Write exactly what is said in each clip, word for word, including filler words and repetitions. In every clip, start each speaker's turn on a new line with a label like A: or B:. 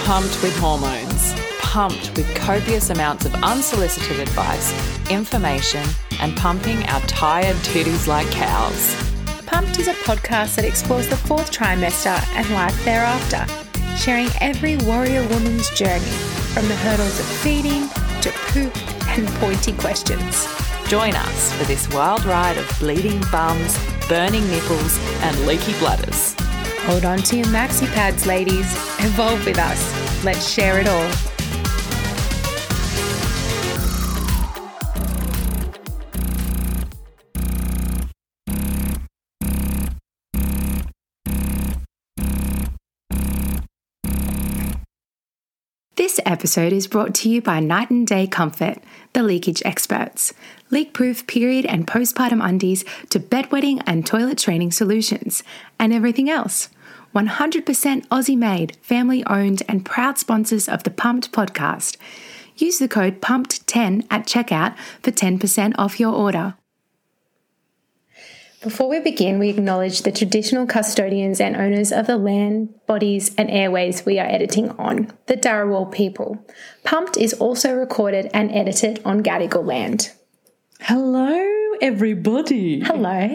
A: pumped with hormones, pumped with copious amounts of unsolicited advice, information, and pumping our tired titties like cows.
B: Pumped is a podcast that explores the fourth trimester and life thereafter, sharing every warrior woman's journey, from the hurdles of feeding to poop and pointy questions.
A: Join us for this wild ride of bleeding bums, burning nipples, and leaky bladders.
B: Hold on to your maxi pads, ladies. Evolve with us. Let's share it all. This episode is brought to you by Night and Day Comfort, the leakage experts. Leak-proof period and postpartum undies to bedwetting and toilet training solutions, and everything else. one hundred percent Aussie-made, family-owned, and proud sponsors of the Pumped podcast. Use the code pumped ten at checkout for ten percent off your order. Before we begin, we acknowledge the traditional custodians and owners of the land, bodies, and airways we are editing on, the Darawal people. Pumped is also recorded and edited on Gadigal land.
A: Hello, everybody.
B: Hello.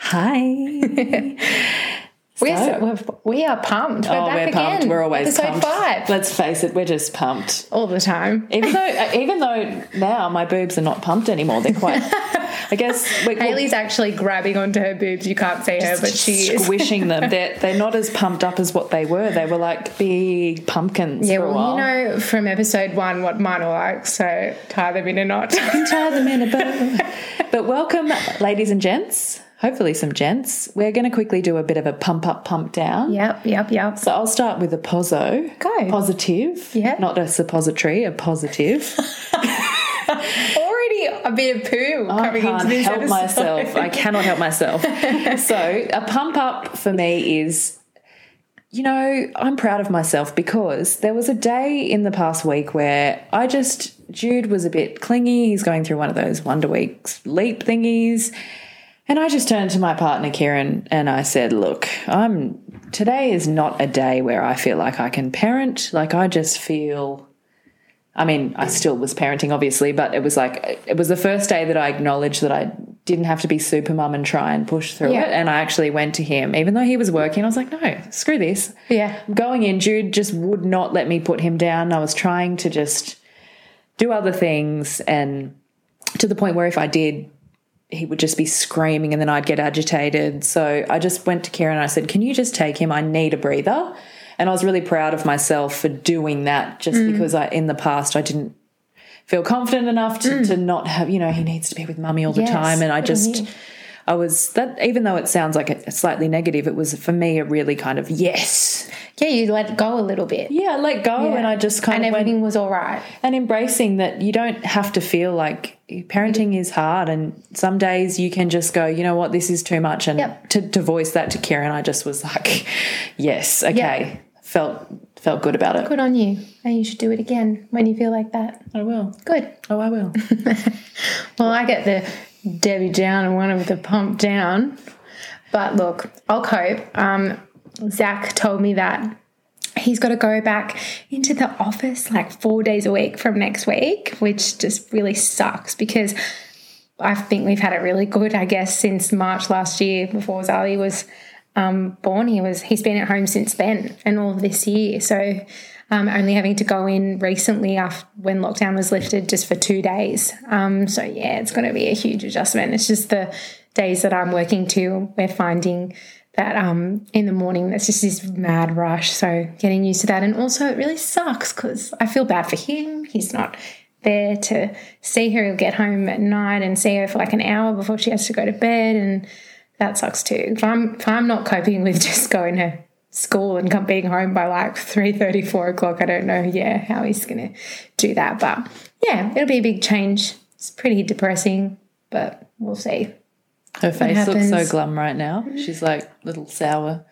A: Hi.
B: We're so, we are pumped. We're
A: oh,
B: back
A: we're
B: again.
A: pumped. We're always
B: Episode
A: pumped.
B: five.
A: Let's face it, we're just pumped
B: all the time.
A: Even though, even though now my boobs are not pumped anymore, they're quite. I guess we,
B: Hayley's actually grabbing onto her boobs. You can't see her, but she is
A: squishing them. They're they're not as pumped up as what they were. They were like big pumpkins.
B: Yeah,
A: for a
B: well,
A: while.
B: you know from episode one what mine are like. So tie them in a knot.
A: Tie them in a bow. But welcome, ladies and gents. Hopefully some gents. We're going to quickly do a bit of a pump up, pump down.
B: Yep, yep, yep.
A: So I'll start with a poso.
B: Go.
A: Positive.
B: Yeah.
A: Not a suppository, a positive.
B: Already a bit of poo
A: I
B: coming
A: can't
B: into this
A: help
B: episode.
A: myself. I cannot help myself. So a pump up for me is, you know, I'm proud of myself because there was a day in the past week where I just, Jude was a bit clingy. He's going through one of those Wonder Weeks leap thingies. And I just turned to my partner, Kieran, and I said, look, I'm today is not a day where I feel like I can parent. Like I just feel, I mean, I still was parenting, obviously, but it was like, it was the first day that I acknowledged that I didn't have to be super mum and try and push through
B: Yeah.
A: it. And I actually went to him, even though he was working, I was like, no, screw this.
B: Yeah.
A: Going in, Jude just would not let me put him down. I was trying to just do other things, and to the point where if I did, he would just be screaming and then I'd get agitated. So I just went to Kieran and I said, can you just take him? I need a breather. And I was really proud of myself for doing that just mm. because I, in the past I didn't feel confident enough to, mm. to not have, you know, he needs to be with mummy all the
B: yes,
A: time. And I just, I was, that even though it sounds like a, a slightly negative, it was for me a really kind of yes.
B: Yeah, you let go a little bit.
A: Yeah, I let go
B: yeah.
A: and I just kind
B: and
A: of
B: everything
A: went,
B: was all right.
A: And embracing that you don't have to feel like parenting is hard, and some days you can just go, you know what, this is too much. And
B: yep.
A: to, to voice that to Kieran, I just was like, yes, okay,
B: yep.
A: felt felt good about it.
B: Good on you. And you should do it again when you feel like that.
A: I will.
B: Good.
A: Oh, I will.
B: Well, I get the Debbie down and one of the pump down. But look, I'll cope. Um, Zach told me that he's got to go back into the office like four days a week from next week, which just really sucks because I think we've had it really good, I guess, since March last year before Zali was um, born. He was, he's been at home since then and all of this year. So um, only having to go in recently after when lockdown was lifted just for two days. Um, so, yeah, it's going to be a huge adjustment. It's just the days that I'm working to, we're finding that um, in the morning there's just this mad rush. So getting used to that. And also it really sucks because I feel bad for him. He's not there to see her. He'll get home at night and see her for like an hour before she has to go to bed, and that sucks too. If I'm, if I'm not coping with just going to school and come being home by like three thirty, four o'clock, I don't know, yeah, how he's going to do that. But, yeah, it'll be a big change. It's pretty depressing, but we'll see.
A: Her face looks so glum right now. She's like little sour,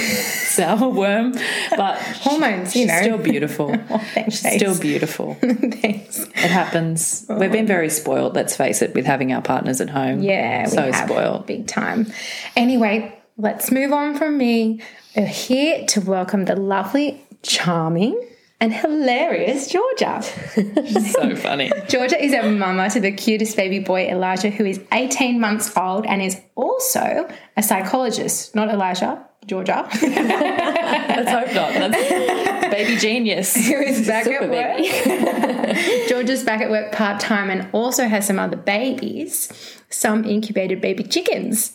A: sour worm, but
B: hormones,
A: she's
B: you know.
A: Still beautiful.
B: Oh, thanks,
A: she's still beautiful.
B: Thanks.
A: It happens. Oh. We've been very spoiled. Let's face it, with having our partners at home.
B: Yeah,
A: so
B: we have,
A: spoiled,
B: big time. Anyway, let's move on from me. We're here to welcome the lovely, charming and hilarious Georgia.
A: So funny.
B: Georgia is a mama to the cutest baby boy, Elijah, who is eighteen months old and is also a psychologist. Not Elijah, Georgia.
A: Let's hope not. That's baby genius.
B: Who is back
A: Super
B: at work. Georgia's back at work part-time and also has some other babies, some incubated baby chickens.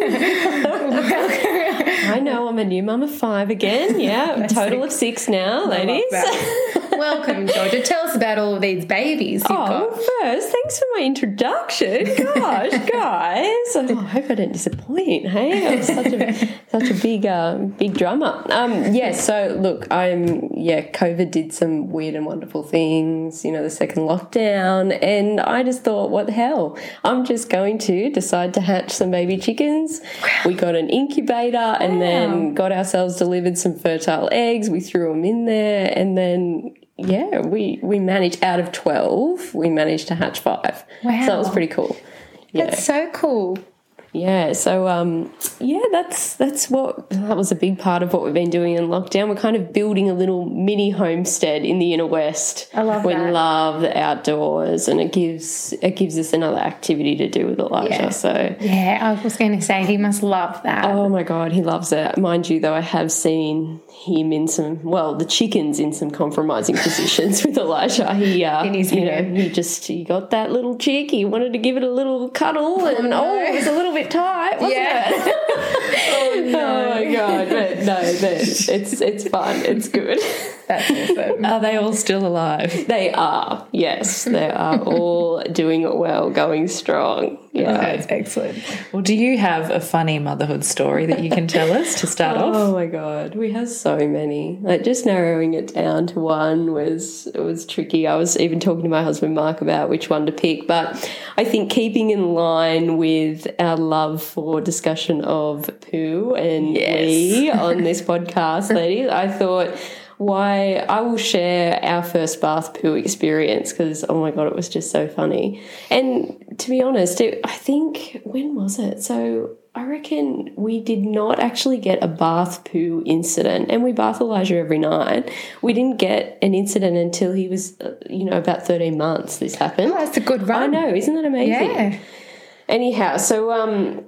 C: I know, I'm a new mum of five again. Yeah, a total of six now, ladies.
B: Welcome, Georgia. Tell us about all of these babies you've
C: Oh,
B: got.
C: first, thanks for my introduction. Gosh, guys. Oh, I hope I don't disappoint, hey? I was such a such a big uh, big drummer. Um, yeah, so look, I'm yeah, COVID did some weird and wonderful things, you know, the second lockdown, and I just thought, what the hell? I'm just going to decide to hatch some baby chickens. We got an incubator and then got ourselves delivered some fertile eggs. We threw them in there, and then yeah, we we managed out of twelve, we managed to hatch five.
B: Wow.
C: So that was pretty cool. Yeah.
B: That's so cool.
C: Yeah, so um, yeah, that's that's what that was a big part of what we've been doing in lockdown. We're kind of building a little mini homestead in the inner west.
B: I love
C: we
B: that.
C: We love the outdoors, and it gives it gives us another activity to do with Elijah.
B: Yeah.
C: So
B: Yeah, I was going to say he must love that.
C: oh my God, he loves it. Mind you, though, I have seen him in some, well, the chickens in some compromising positions with Elijah. He, uh,
B: In his
C: you know,
B: hand.
C: he just, he got that little chick. He wanted to give it a little cuddle, and
B: no.
C: oh, it was a little bit tight, wasn't
B: Yeah.
C: it? oh, no. oh my God, but no, but it's it's fun. It's good.
B: That's awesome.
A: Are they all still alive?
C: They are, yes, they are all doing it well, going strong. Yeah.
B: That's excellent.
A: Well, do you have a funny motherhood story that you can tell us to start off?
C: Oh my God, we have so many. Like just narrowing it down to one was it was tricky. I was even talking to my husband Mark about which one to pick, but I think keeping in line with our love for discussion of poo and
A: Yes.
C: wee on this podcast, ladies, I thought why I will share our first bath poo experience because oh my God, it was just so funny. And to be honest, it, I think when was it? So I reckon we did not actually get a bath poo incident, and we bath Elijah every night. We didn't get an incident until he was, uh, you know, about thirteen months. This happened.
B: Oh, that's a good run.
C: I know, isn't that amazing?
B: Yeah.
C: Anyhow, so um.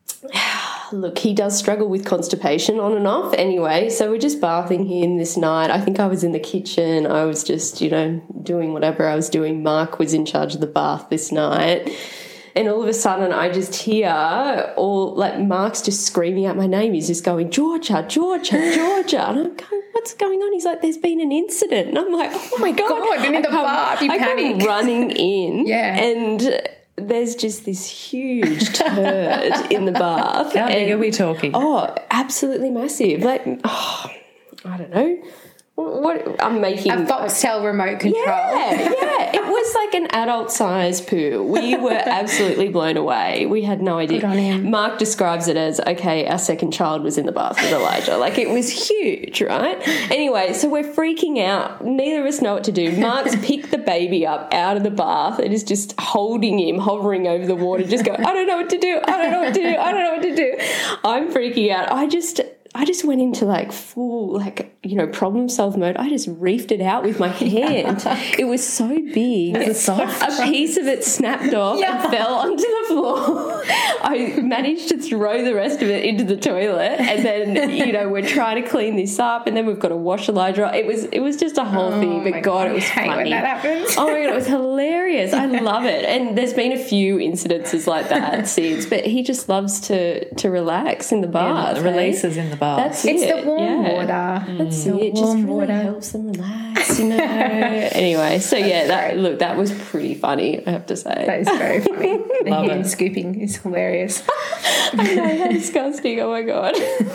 C: Look, he does struggle with constipation on and off anyway, so we're just bathing him this night. I think I was in the kitchen. I was just, you know, doing whatever I was doing. Mark was in charge of the bath this night. And all of a sudden I just hear all, like, Mark's just screaming out my name. He's just going, Georgia, Georgia, Georgia. And I'm going, what's going on? He's like, there's been an incident. And I'm like, oh, my God.
B: God, in the
C: I come-
B: bath, you
C: I come
B: panic.
C: running in.
B: Yeah.
C: And there's just this huge turd in the bath.
A: How big
C: and-
A: are we talking?
C: Oh, absolutely massive. Like, oh, I don't know. What, what I'm making.
B: A Foxtel remote control.
C: Yeah, yeah. It was like an adult size poo. We were absolutely blown away. We had no idea.
B: Good on him.
C: Mark describes it as, okay, our second child was in the bath with Elijah. Like, it was huge, right? Anyway, so we're freaking out. Neither of us know what to do. Mark's picked the baby up out of the bath and is just holding him, hovering over the water, just going, I don't know what to do. I don't know what to do. I don't know what to do. I'm freaking out. I just... I just went into like full, like, you know, problem solve mode. I just reefed it out with my hand. It was so big.
A: Was it soft?
C: A piece of it snapped off
B: Yeah.
C: and fell onto the floor. I managed to throw the rest of it into the toilet, and then, you know, we're trying to clean this up, and then we've got to wash Elijah. It was it was just a whole
B: Oh
C: thing.
B: my
C: But God,
B: God,
C: it was
B: I hate
C: funny.
B: when that happens.
C: Oh my God, it was hilarious. I love it. And there's been a few incidences like that since, but he just loves to to relax in the
A: Yeah,
C: bath.
A: the
C: eh?
A: releases in the bath.
C: That's
B: It's
C: it.
B: the warm
C: yeah.
B: water.
C: That's
B: The
C: it. Just
B: warm
C: really
B: water.
C: helps them relax, you know. Anyway, so yeah, that look, that was pretty funny, I have to say.
B: That is very funny. The
A: Love
B: hand
A: it.
B: scooping is hilarious.
C: I know, how disgusting. Oh my God.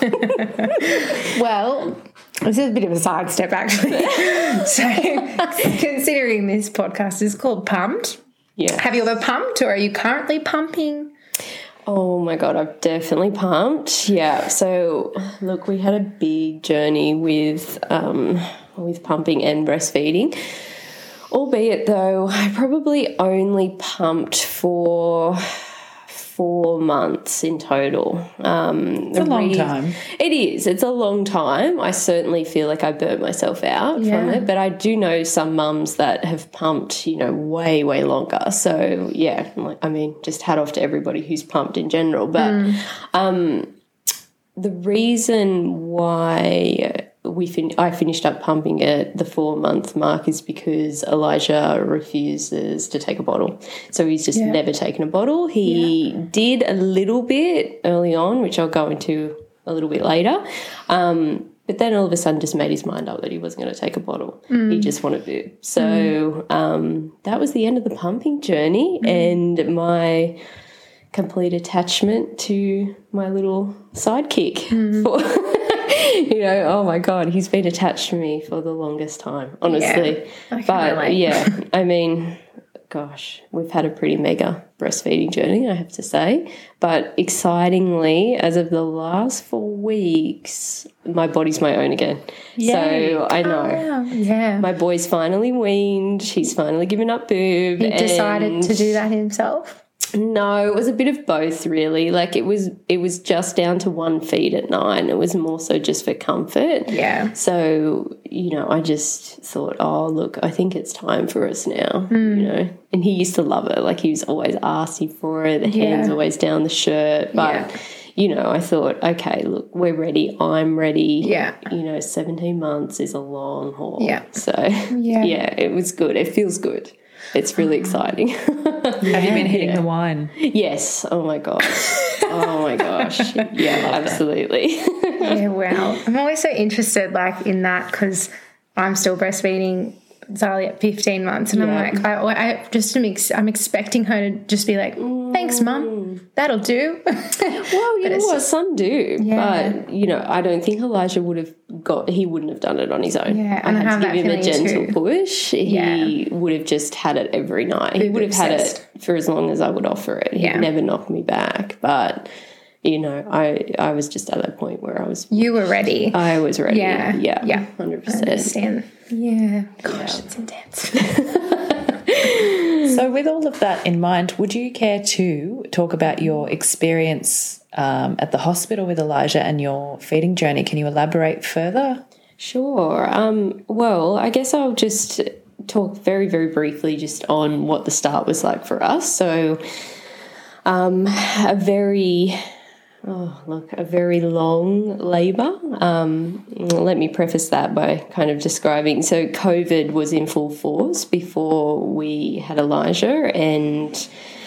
B: Well, this is a bit of a sidestep, actually. So, considering this podcast is called Pumped,
C: Yeah.
B: have you ever pumped, or are you currently pumping?
C: Oh my God, I'm definitely pumped. Yeah. So look, we had a big journey with um with pumping and breastfeeding. Albeit though, I probably only pumped for four months in total. Um,
A: It's a long time.
C: It is. It's a long time. I certainly feel like I burnt myself out
B: Yeah.
C: from it, but I do know some mums that have pumped, you know, way, way longer. So, yeah, like, I mean, just hat off to everybody who's pumped in general. But
B: Mm.
C: um, the reason why we fin- I finished up pumping at the four-month mark is because Elijah refuses to take a bottle. So he's just
B: Yeah.
C: never taken a bottle. He did a little bit early on, which I'll go into a little bit later. Um, but then all of a sudden just made his mind up that he wasn't going to take a bottle. He just wanted boob. So um, that was the end of the pumping journey and my complete attachment to my little sidekick. For, you know, oh my God, he's been attached to me for the longest time, honestly.
B: Yeah, I can
C: but
B: relate.
C: yeah, I mean, gosh, we've had a pretty mega breastfeeding journey, I have to say. But excitingly, as of the last four weeks, my body's my own again.
A: Yay.
C: So I know.
B: Oh, yeah.
C: My boy's finally weaned. He's finally given up boob.
B: He decided
C: and
B: to do that himself.
C: No, it was a bit of both, really. Like it was, it was just down to one feed at nine. It was more so just for comfort.
B: Yeah.
C: So you know, I just thought, oh look, I think it's time for us now. You know, and he used to love it. Like he was always asking for it. The hands
B: Yeah.
C: always down the shirt, but.
B: Yeah.
C: You know, I thought, okay, look, we're ready. I'm ready.
B: Yeah.
C: You know, seventeen months is a long haul.
B: Yeah.
C: So,
B: Yeah.
C: yeah, it was good. It feels good. It's really exciting.
A: Have you been hitting
C: Yeah.
A: the wine?
C: Yes. Oh, my gosh. Oh, my gosh. Yeah, absolutely.
B: Yeah, wow. I'm always so interested, like, in that because I'm still breastfeeding Zali at fifteen months, and
C: Yeah.
B: I'm like, I, I just am ex- I'm expecting her to just be like, thanks, mum, that'll do.
C: Well, you know
B: it's
C: what?
B: just-
C: Some do.
B: Yeah.
C: But, you know, I don't think Elijah would have got, he wouldn't have done it on his own.
B: Yeah,
C: I
B: and I
C: had
B: have
C: to
B: that
C: give him a
B: feeling
C: gentle
B: too.
C: push. He
B: Yeah.
C: would have just had it every night. He
B: Boob
C: would have had
B: obsessed.
C: it for as long as I would offer it. He'd
B: Yeah.
C: never knock me back. But, you know, I, I was just at that point where I was,
B: You were ready.
C: I was ready.
B: Yeah.
C: Yeah.
B: Yeah.
C: one hundred
B: I
C: percent.
B: understand. Yeah. Gosh, it's intense.
A: So, with all of that in mind, would you care to talk about your experience um, at the hospital with Elijah and your feeding journey? Can you elaborate further?
C: Sure. Um, well, I guess I'll just talk very, very briefly just on what the start was like for us. So, um, a very, oh, look, a very long labour. Um, let me preface that by kind of describing. So, COVID was in full force before we had Elijah, and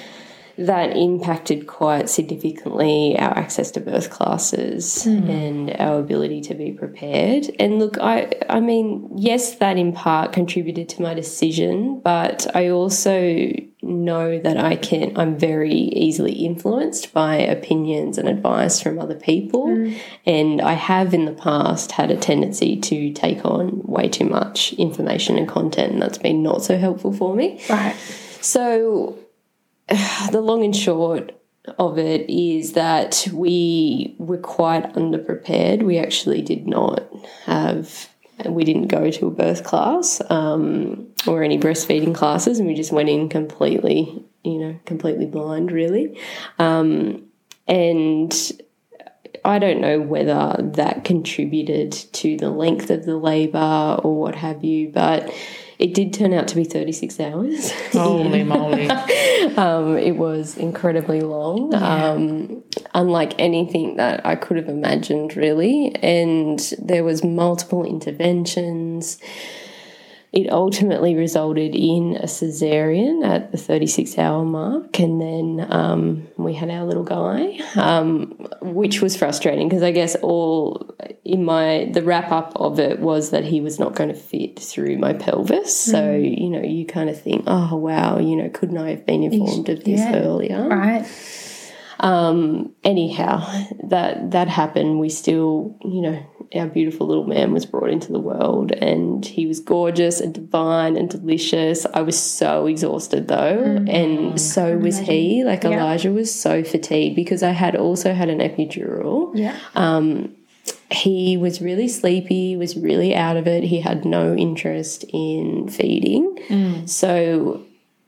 C: that impacted quite significantly our access to birth classes and our ability to be prepared. And look, I I mean, yes, that in part contributed to my decision, but I also know that I can I'm very easily influenced by opinions and advice from other people. And I have in the past had a tendency to take on way too much information and content, and that's been not so helpful for me.
B: Right.
C: So the long and short of it is that we were quite underprepared. We actually did not have, we didn't go to a birth class um, or any breastfeeding classes, and we just went in completely, you know, completely blind, really. Um, and I don't know whether that contributed to the length of the labour or what have you, but it did turn out to be thirty-six hours.
A: Holy moly.
C: Um, it was incredibly long, um, unlike anything that I could have imagined, really. And there was multiple interventions. It ultimately resulted in a cesarean at the thirty-six hour mark, and then um, we had our little guy, um, which was frustrating because I guess all in my the wrap up of it was that he was not going to fit through my pelvis. So you know, you kind of think, oh wow, you know, couldn't I have been informed of this
B: Yeah.
C: earlier?
B: Right.
C: Um, anyhow, that that happened. We still, you know, our beautiful little man was brought into the world, and he was gorgeous and divine and delicious. I was so exhausted though, mm-hmm. and so was he. Like
B: Yeah.
C: Elijah was so fatigued because I had also had an epidural.
B: Yeah.
C: Um, he was really sleepy, was really out of it. He had no interest in feeding.
B: Mm.
C: So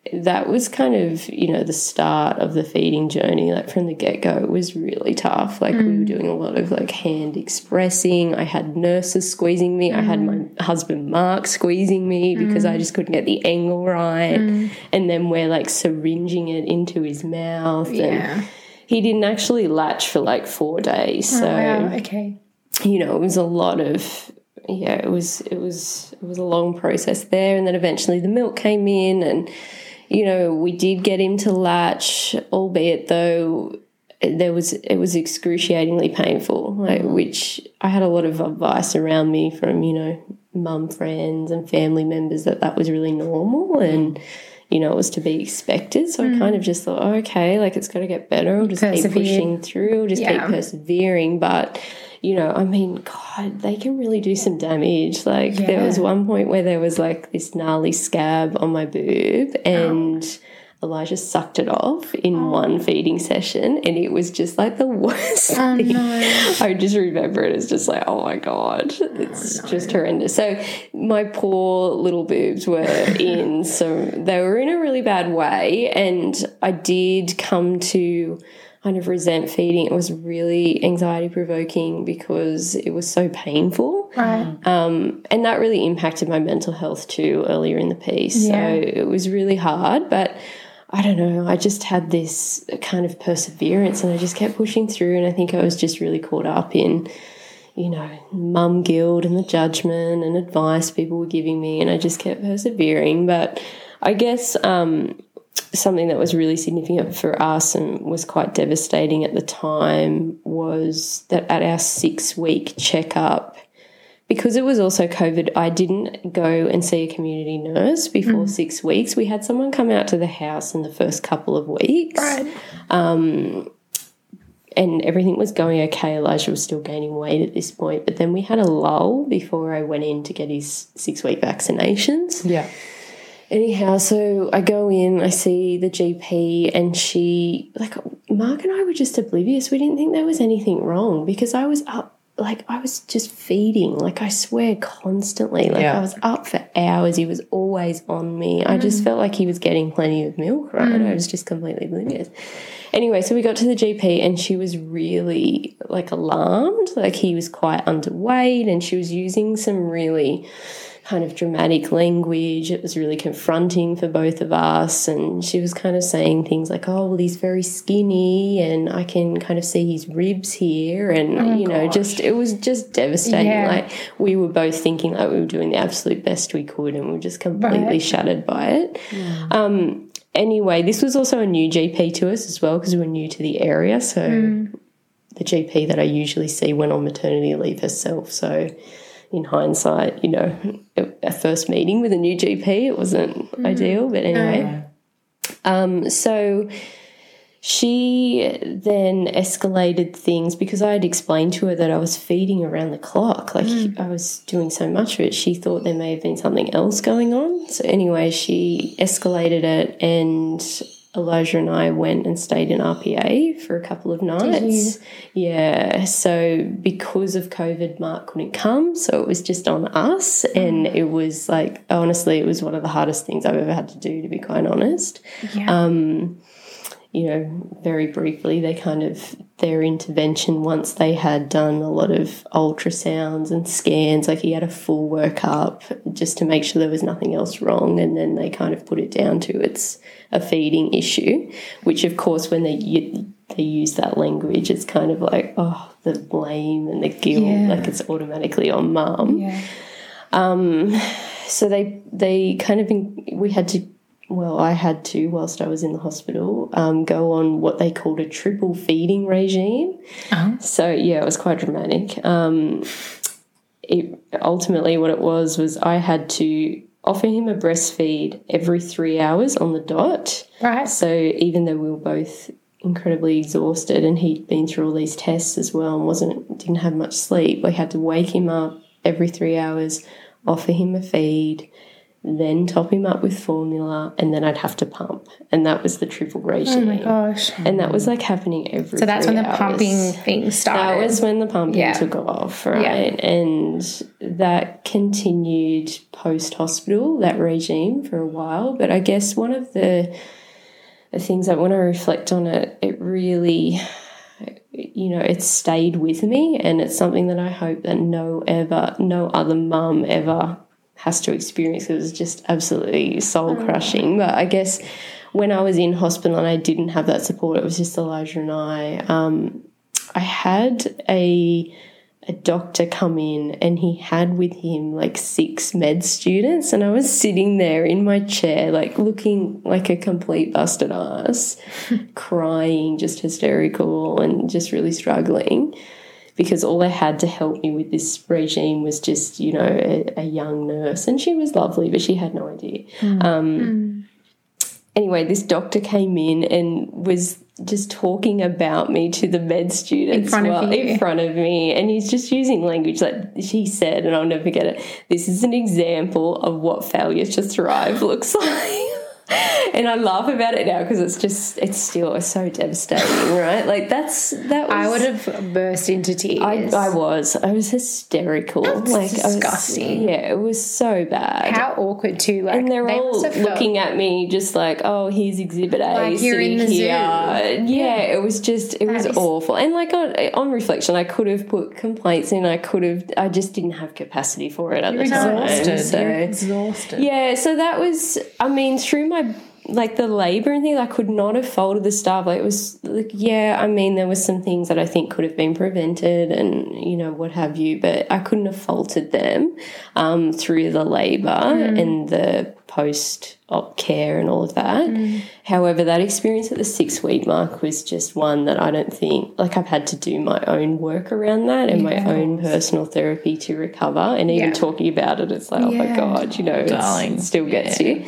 C: that was kind of, you know, the start of the feeding journey. Like from the get-go, it was really tough. Like mm. we were doing a lot of like hand expressing. I had nurses squeezing me. Mm. I had my husband Mark squeezing me because mm. I just couldn't get the angle right. Mm. And then we're like syringing it into his mouth.
B: Yeah.
C: And he didn't actually latch for like four days.
B: Oh,
C: so,
B: wow. Okay.
C: you know, it was a lot of, yeah, it was, it was, it was a long process there. And then eventually the milk came in and, you know, we did get him to latch, albeit though there was it was excruciatingly painful, like, which I had a lot of advice around me from, you know, mum friends and family members that that was really normal and, you know, it was to be expected. So mm. I kind of just thought, oh, okay, like it's got to get better. I'll just Persevere. keep pushing through. I'll just yeah. keep persevering. But, you know, I mean, God, they can really do some damage. Like yeah. there was one point where there was like this gnarly scab on my boob and oh. Elijah sucked it off in oh. one feeding session and it was just like the worst
B: oh,
C: thing.
B: No.
C: I just remember it as just like, oh my God, it's oh, no. just horrendous. So my poor little boobs were in some, they were in a really bad way and I did come to kind of resent feeding. It was really anxiety provoking because it was so painful.
B: Right.
C: Um, and that really impacted my mental health too earlier in the piece. Yeah. So it was really hard, but I don't know, I just had this kind of perseverance and I just kept pushing through and I think I was just really caught up in, you know, mum guilt and the judgment and advice people were giving me and I just kept persevering. But I guess um, something that was really significant for us and was quite devastating at the time was that at our six-week checkup, because it was also COVID, I didn't go and see a community nurse before mm. six weeks. We had someone come out to the house in the first couple of weeks.
B: Right.
C: Um, and everything was going okay. Elijah was still gaining weight at this point. But then we had a lull before I went in to get his six-week vaccinations.
A: Yeah.
C: Anyhow, so I go in, I see the G P and she, like, Mark and I were just oblivious. We didn't think there was anything wrong because I was up. Like, I was just feeding, like, I swear constantly. Like, yeah. I was up for hours. He was always on me. Mm. I just felt like he was getting plenty of milk, right? Mm. I was just completely oblivious. Anyway, so we got to the G P and she was really, like, alarmed. Like, he was quite underweight and she was using some really kind of dramatic language. It was really confronting for both of us and she was kind of saying things like, oh, well, he's very skinny and I can kind of see his ribs here and, oh, you know, gosh. just it was just devastating. Yeah. Like we were both thinking like we were doing the absolute best we could and we were just completely right. shattered by it. Yeah. Um, anyway, this was also a new G P to us as well because we were new to the area. So mm. the G P that I usually see went on maternity leave herself. So in hindsight, you know, a first meeting with a new G P, it wasn't mm. ideal, but anyway. No. Um, so she then escalated things because I had explained to her that I was feeding around the clock. Like mm. I was doing so much of it. She thought there may have been something else going on. So anyway, she escalated it and Elijah and I went and stayed in R P A for a couple of nights. Yeah. So because of COVID, Mark couldn't come. So it was just on us. And it was like, honestly, it was one of the hardest things I've ever had to do, to be quite honest.
B: Yeah.
C: Um, you know, very briefly, they kind of, their intervention once they had done a lot of ultrasounds and scans, like he had a full workup just to make sure there was nothing else wrong. And then they kind of put it down to it's a feeding issue, which of course when they they use that language, it's kind of like, oh, the blame and the guilt, yeah. like it's automatically on mum.
B: Yeah.
C: Um, so they, they kind of, we had to, well, I had to, whilst I was in the hospital, um, go on what they called a triple feeding regime.
B: Uh-huh.
C: So, yeah, it was quite dramatic. Um, it, ultimately what it was was I had to offer him a breastfeed every three hours on the dot.
B: Right.
C: So even though we were both incredibly exhausted and he'd been through all these tests as well and wasn't didn't have much sleep, we had to wake him up every three hours, offer him a feed, then top him up with formula, and then I'd have to pump. And that was the triple regime.
B: Oh my gosh.
C: And that was like happening every
B: So that's
C: three
B: when the
C: hours.
B: pumping thing started.
C: That was when the pumping
B: Yeah.
C: took off, right?
B: Yeah.
C: And that continued post-hospital, that regime, for a while. But I guess one of the, the things that when I reflect on it, it really, you know, it stayed with me, and it's something that I hope that no ever, no other mum ever has to experience. It was just absolutely soul-crushing. But I guess when I was in hospital and I didn't have that support, it was just Elijah and I, um, I had a a doctor come in, and he had with him like six med students, and I was sitting there in my chair like looking like a complete busted ass, crying, just hysterical and just really struggling, because all I had to help me with this regime was just, you know, a, a young nurse, and she was lovely, but she had no idea. Mm. Um, mm. Anyway, this doctor came in and was just talking about me to the med students
B: in front,
C: well,
B: of, you.
C: in front of me, and he's just using language that he said, and I'll never forget it. This is an example of what failure to thrive looks like. And I laugh about it now because it's just, it's still so devastating, right? Like that's, that was...
B: I would have burst into tears.
C: I, I was. I was hysterical.
B: That's
C: like
B: disgusting.
C: I was, yeah, it was so bad.
B: How awkward too. Like,
C: and they're
B: they
C: all
B: must have
C: looking
B: felt,
C: at me just like, oh, here's exhibit A.
B: like you're in the
C: here.
B: zoo.
C: Yeah, yeah, it was just, it
B: That
C: was
B: is...
C: awful. And like on, on reflection, I could have put complaints in. I could have, I just didn't have capacity for it at
A: You're
C: the time.
A: exhausted.
C: So,
A: You're exhausted.
C: yeah, so that was, I mean, through my, like the labour and things, I could not have faulted the staff. Like it was like, yeah, I mean, there was some things that I think could have been prevented and, you know, what have you, but I couldn't have faulted them um, through the labour mm. and the post-op care and all of that. Mm. However, that experience at the six-week mark was just one that I don't think, like I've had to do my own work around that and yeah. my own personal therapy to recover. And even yeah. talking about it, it's like, oh, yeah. my God, you know, it still gets yeah. you.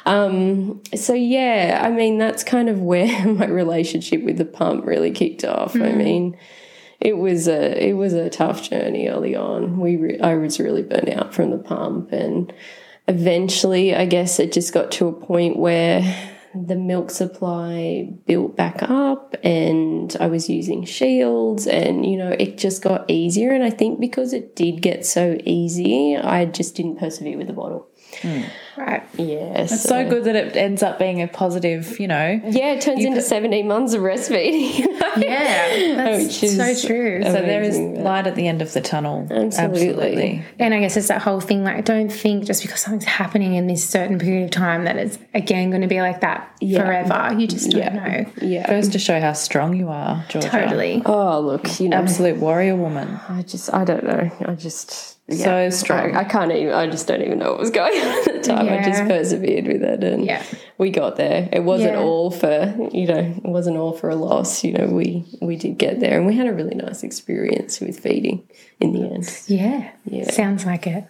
C: Um, so, yeah, I mean, that's kind of where my relationship with the pump really kicked off. Mm. I mean, it was a it was a tough journey early on. We re- I was really burnt out from the pump, and eventually I guess it just got to a point where the milk supply built back up and I was using Shields, and, you know, it just got easier. And I think because it did get so easy, I just didn't persevere with the bottle.
A: Mm.
B: Right.
C: Yeah.
A: It's so, so good that it ends up being a positive, you know.
C: Yeah, it turns
A: you
C: into
A: put,
C: seventeen months of breastfeeding.
B: Yeah, that's so true.
A: So there is light at the end of the tunnel.
C: Absolutely.
A: Absolutely.
B: And I guess it's that whole thing, like, don't think just because something's happening in this certain period of time that it's, again, going to be like that yeah. forever. You just don't
C: yeah.
B: know.
C: Yeah.
A: Goes to show how strong you are, Georgia.
B: Totally.
C: Oh, look, you know.
A: Absolute warrior woman.
C: I just, I don't know. I just... Yeah.
A: So strong.
C: I, I can't even, I just don't even know what was going on at the time.
B: Yeah.
C: I just persevered with it and
B: yeah.
C: we got there. It wasn't
B: yeah.
C: all for, you know, it wasn't all for a loss. You know, we, we did get there and we had a really nice experience with feeding in the end.
B: Yeah. yeah. Sounds like it.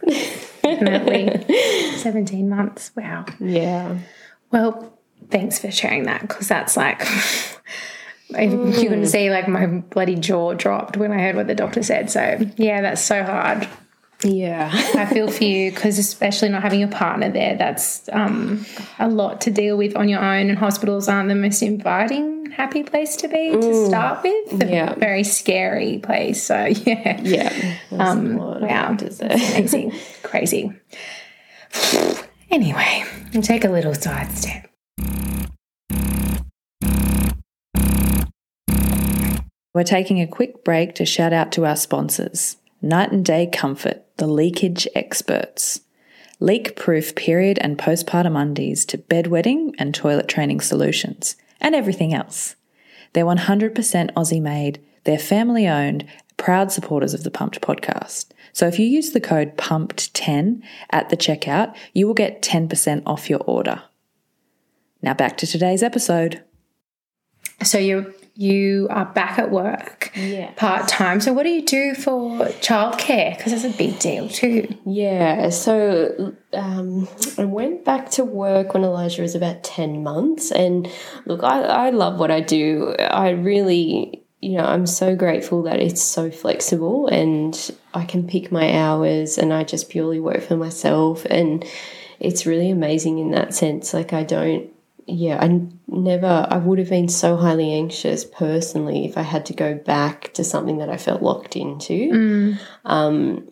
B: Definitely. seventeen months. Wow.
C: Yeah.
B: Well, thanks for sharing that, because that's like... Mm. You can see like my bloody jaw dropped when I heard what the doctor said. So yeah, that's so hard.
C: Yeah.
B: I feel for you, because especially not having a partner there, that's um, a lot to deal with on your own, and hospitals aren't the most inviting, happy place to be mm. to start with.
C: Yeah.
B: A very scary place. So yeah.
C: Yeah.
B: Um, wow. Amazing. Crazy. Anyway, we'll take a little sidestep.
A: We're taking a quick break to shout out to our sponsors, Night and Day Comfort, the leakage experts. Leak-proof period and postpartum undies to bedwetting and toilet training solutions, and everything else. They're one hundred percent Aussie made, they're family owned, proud supporters of the Pumped podcast. So if you use the code pumped ten at the checkout, you will get ten percent off your order. Now back to today's episode.
B: So you you are back at work
C: yeah.
B: part-time. So what do you do for childcare? Because it's a big deal too.
C: Yeah, so um, I went back to work when Elijah was about ten months. And look, I, I love what I do. I really you know, I'm so grateful that it's so flexible and I can pick my hours and I just purely work for myself. And it's really amazing in that sense. Like I don't, yeah, I never, I would have been so highly anxious personally if I had to go back to something that I felt locked into.
B: Mm.
C: Um,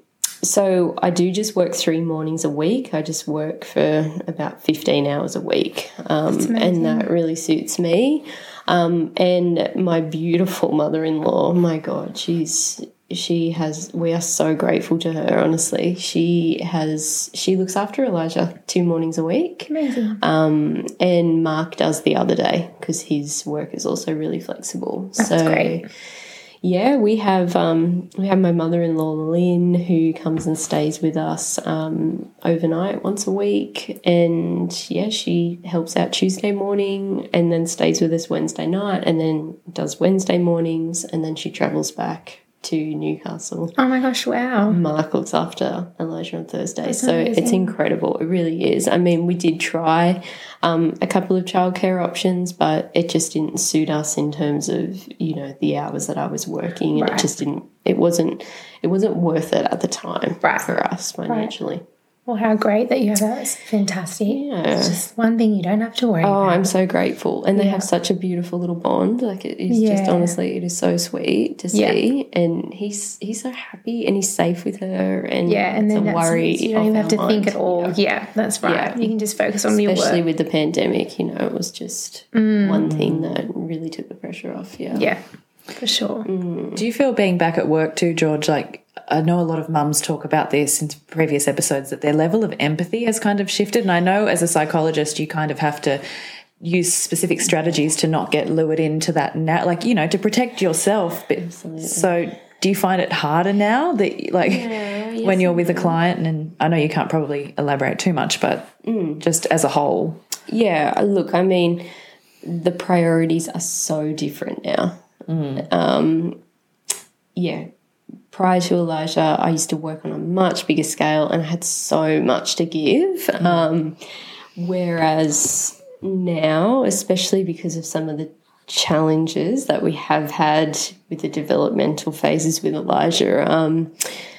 C: so I do just work three mornings a week. I just work for about fifteen hours a week. Um, and that really suits me. Um, and my beautiful mother-in-law, my God, she's, she has, we are so grateful to her, honestly. She has, she looks after Elijah two mornings a week.
B: Amazing.
C: Um, and Mark does the other day because his work is also really flexible.
B: That's
C: so,
B: great.
C: Yeah, we have um, we have my mother-in-law Lynn who comes and stays with us um, overnight once a week, and yeah, she helps out Tuesday morning and then stays with us Wednesday night, and then does Wednesday mornings, and then she travels back to Newcastle.
B: Oh my gosh, wow.
C: Mark looks after Elijah on Thursday.
B: That's
C: so
B: amazing.
C: It's incredible. It really is. I mean, we did try um, a couple of childcare options, but it just didn't suit us in terms of, you know, the hours that I was working, and
B: Right.
C: it just didn't, it wasn't, it wasn't worth it at the time
B: Right.
C: for us financially.
B: Well, how great that you have that. It's fantastic.
C: Yeah.
B: It's just one thing you don't have to worry
C: Oh,
B: about.
C: I'm so grateful. And they
B: Yeah.
C: have such a beautiful little bond. Like it is
B: Yeah.
C: just honestly, it is so sweet to
B: Yeah.
C: see. And he's he's so happy and he's safe with her, and
B: Yeah, and
C: it's
B: then
C: a
B: that's
C: worry.
B: you don't
C: off
B: even have
C: our
B: to think
C: mind.
B: at all.
C: Yeah.
B: Yeah, that's right.
C: Yeah.
B: You can just focus on your
C: Especially
B: work.
C: with the pandemic, you know, it was just
B: Mm.
C: one thing that really took the pressure off. Yeah.
B: Yeah, for sure.
A: Do you feel being back at work too, George, like I know a lot of mums talk about this in previous episodes, that their level of empathy has kind of shifted. And I know as a psychologist, you kind of have to use specific strategies to not get lured into that now, like, you know, to protect yourself. But
C: Absolutely.
A: so do you find it harder now that like
C: Yeah, yes
A: when you're
C: and
A: with a
C: no.
A: client, and I know you can't probably elaborate too much, but just as a whole.
C: Yeah, look, I mean, the priorities are so different now. Um, yeah, prior to Elijah, I used to work on a much bigger scale and I had so much to give. Um, whereas now, especially because of some of the challenges that we have had with the developmental phases with Elijah, um,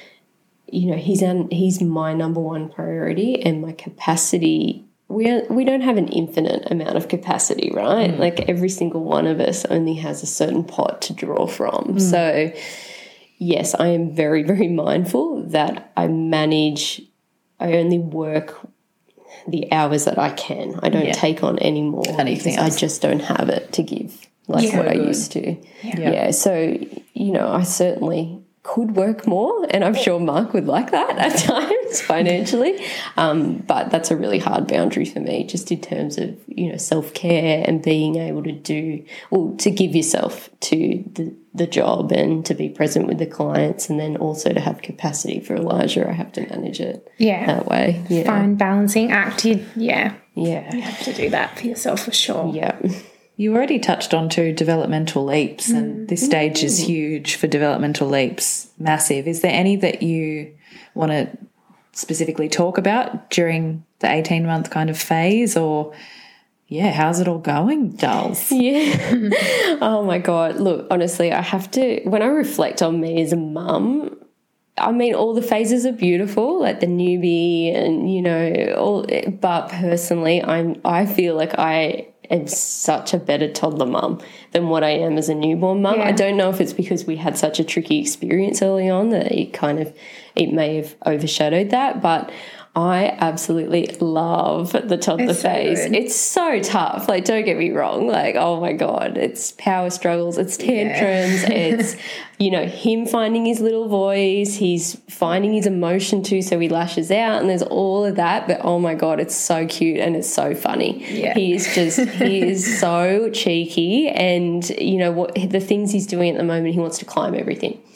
C: you know, he's an, he's my number one priority, and my capacity. We are, we don't have an infinite amount of capacity, right? Like every single one of us only has a certain pot to draw from. So, yes, I am very, very mindful that I manage, I only work the hours that I can. I don't
A: Yeah.
C: take on any more
A: Anything
C: because I
A: else.
C: just don't have it to give like
B: Yeah.
C: what I
A: Good.
C: used to.
A: Yeah.
C: Yeah. So, you know, I certainly could work more, and I'm sure Mark would like that at times financially. Um, but that's a really hard boundary for me, just in terms of, you know, self-care and being able to do, well, to give yourself to the, the job and to be present with the clients, and then also to have capacity for Elijah. I have to manage it
B: Yeah.
C: that way. Yeah.
B: Fine balancing act. You, yeah,
C: Yeah.
B: you have to do that for yourself for sure.
C: Yeah.
A: You already touched on two developmental leaps, and this stage is huge for developmental leaps, massive. Is there any that you want to specifically talk about during the eighteen-month kind of phase, or, yeah, how's it all going, dolls?
C: Yeah. Oh, my God. Look, honestly, I have to, when I reflect on me as a mum, I mean, all the phases are beautiful, like the newbie and, you know, all, but personally, I'm, I feel like I am such a better toddler mum than what I am as a newborn mum.
B: Yeah.
C: I don't know if it's because we had such a tricky experience early on that it kind of, it may have overshadowed that, but I absolutely love the toddler
B: It's so
C: phase.
B: good.
C: It's so tough. Like, don't get me wrong. Like, oh my God, it's power struggles, it's tantrums, it's, you know, him finding his little voice, he's finding his emotion too, so he lashes out, and there's all of that. But oh my God, it's so cute and it's so funny.
B: Yeah.
C: He is just, he is so cheeky, and, you know, what the things he's doing at the moment, he wants to climb everything.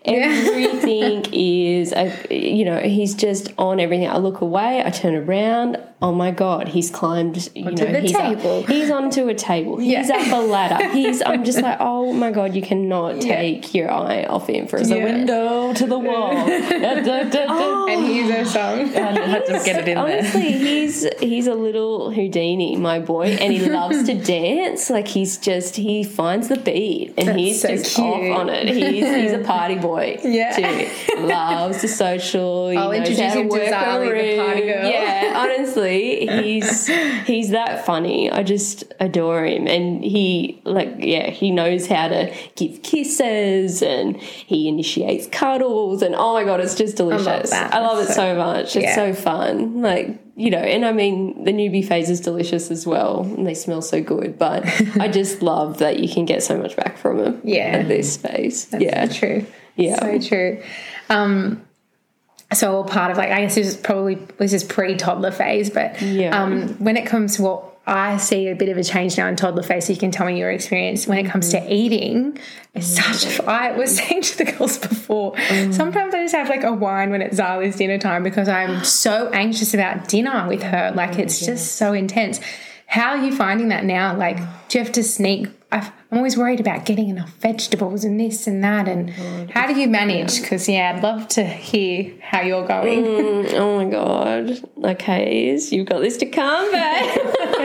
C: Everything is, a, you know, he's just on everything. I look away, I turn around. Oh my God, he's climbed, you
B: Onto
C: know,
B: the
C: he's
B: table.
C: Up, he's onto a table. He's
B: Yeah.
C: up a ladder. He's. I'm just like, oh my God, you cannot take your eye off him for a
A: The
C: second.
A: window to the wall.
C: Oh.
B: And here's a song.
A: I had to get it in there.
C: Honestly, he's he's a little Houdini, my boy, and he loves to dance. Like he's just he finds the beat and
B: That's
C: he's
B: so
C: just
B: cute.
C: off on it. He's he's a party boy.
B: Yeah.
C: too. Loves the social. He
B: I'll
C: knows
B: introduce
C: how to
B: him to
C: work a
B: Zali, the
C: room.
B: party girl.
C: Yeah, honestly, he's he's that funny. I just adore him, and he like yeah he knows how to give kisses and he initiates cuddles and oh my God, it's just delicious.
B: that.
C: I love it
B: That's
C: so
B: so-
C: much. It's
B: yeah.
C: so fun. Like, you know, and I mean, the newbie phase is delicious as well, and they smell so good. But I just love that you can get so much back from them.
B: Yeah.
C: At this phase.
B: That's
C: yeah.
B: so true.
C: Yeah.
B: So true. Um, so all part of like, I guess this is probably, this is pre-toddler phase, but
C: Yeah.
B: um, when it comes to what I see a bit of a change now in toddler phase, so you can tell me your experience when it comes to eating. It's such a, I was saying to the girls before, sometimes I just have like a wine when it's Zali's dinner time because I'm so anxious about dinner with her. Like it's just so intense. How are you finding that now? Like, do you have to sneak? I've, I'm always worried about getting enough vegetables and this and that. And how do you manage? Because, yeah, I'd love to hear how you're going.
C: Mm, oh my God. Okay, you've got this to come back.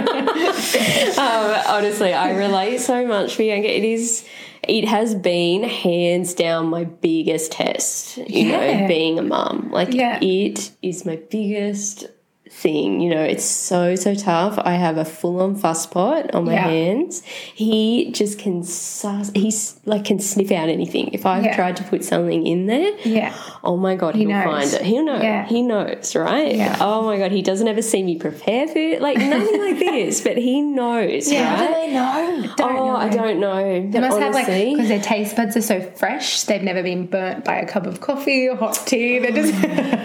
C: um, honestly, I relate so much, Bianca. It is, it has been hands down my biggest test, you
B: Yeah.
C: know, being a mum. Like,
B: Yeah.
C: it is my biggest thing, you know. It's so so tough. I have a full-on fuss pot on my
B: Yeah.
C: hands. He just can sus- he's like can sniff out anything. If I've
B: Yeah.
C: tried to put something in there,
B: Yeah.
C: oh my God,
B: He
C: he'll
B: knows.
C: find it. He'll know.
B: Yeah.
C: He knows, right?
B: Yeah.
C: Oh my God, he doesn't ever see me prepare food, like nothing like this, but he knows,
B: How do
C: right?
B: they know? Don't
C: oh,
B: know.
C: I don't know.
B: They must have like,
C: honestly.
B: because their taste buds are so fresh, they've never been burnt by a cup of coffee or hot tea. They're just.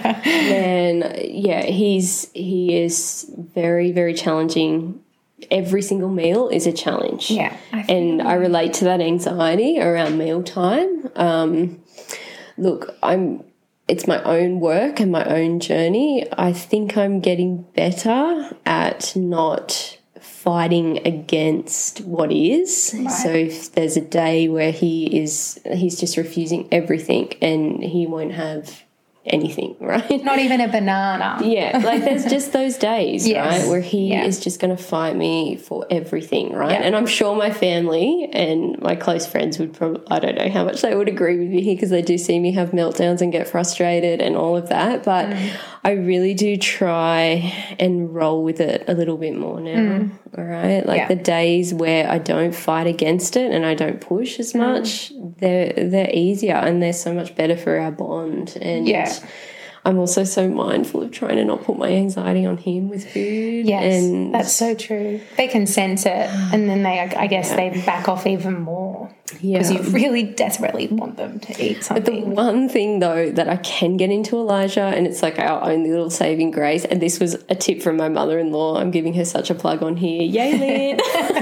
C: Man, yeah, he's he is very very challenging. Every single meal is a challenge.
B: Yeah, I feel
C: and I relate to that anxiety around mealtime. Um, look, I'm. It's my own work and my own journey. I think I'm getting better at not fighting against what is.
B: Right.
C: So if there's a day where he is, he's just refusing everything and he won't have anything, right?
B: Not even a banana.
C: Yeah, like there's just those days,
B: Yes.
C: right, where he
B: Yeah.
C: is just going to fight me for everything, right?
B: Yeah.
C: And I'm sure my family and my close friends would probably, I don't know how much they would agree with me here because they do see me have meltdowns and get frustrated and all of that. But
B: Mm.
C: I really do try and roll with it a little bit more now, all right? Like
B: Mm. Yeah.
C: the days where I don't fight against it and I don't push
B: Mm.
C: as much, they're, they're easier and they're so much better for our bond. And
B: Yeah.
C: I'm also so mindful of trying to not put my anxiety on him with food.
B: Yes,
C: and
B: that's so true. They can sense it, and then they, I guess, they back off even more because
C: Yeah.
B: you really desperately want them to eat
C: the
B: something.
C: one thing though that I can get into Elijah, and it's like our only little saving grace, and this was a tip from my mother-in-law. I'm giving her such a plug on here. Yay, Lynn.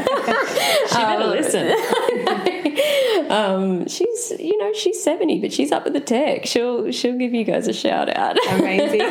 A: She better listen.
C: um, she's you know she's seventy, but she's up at the tech. She'll she'll give you guys a shout out.
B: Amazing.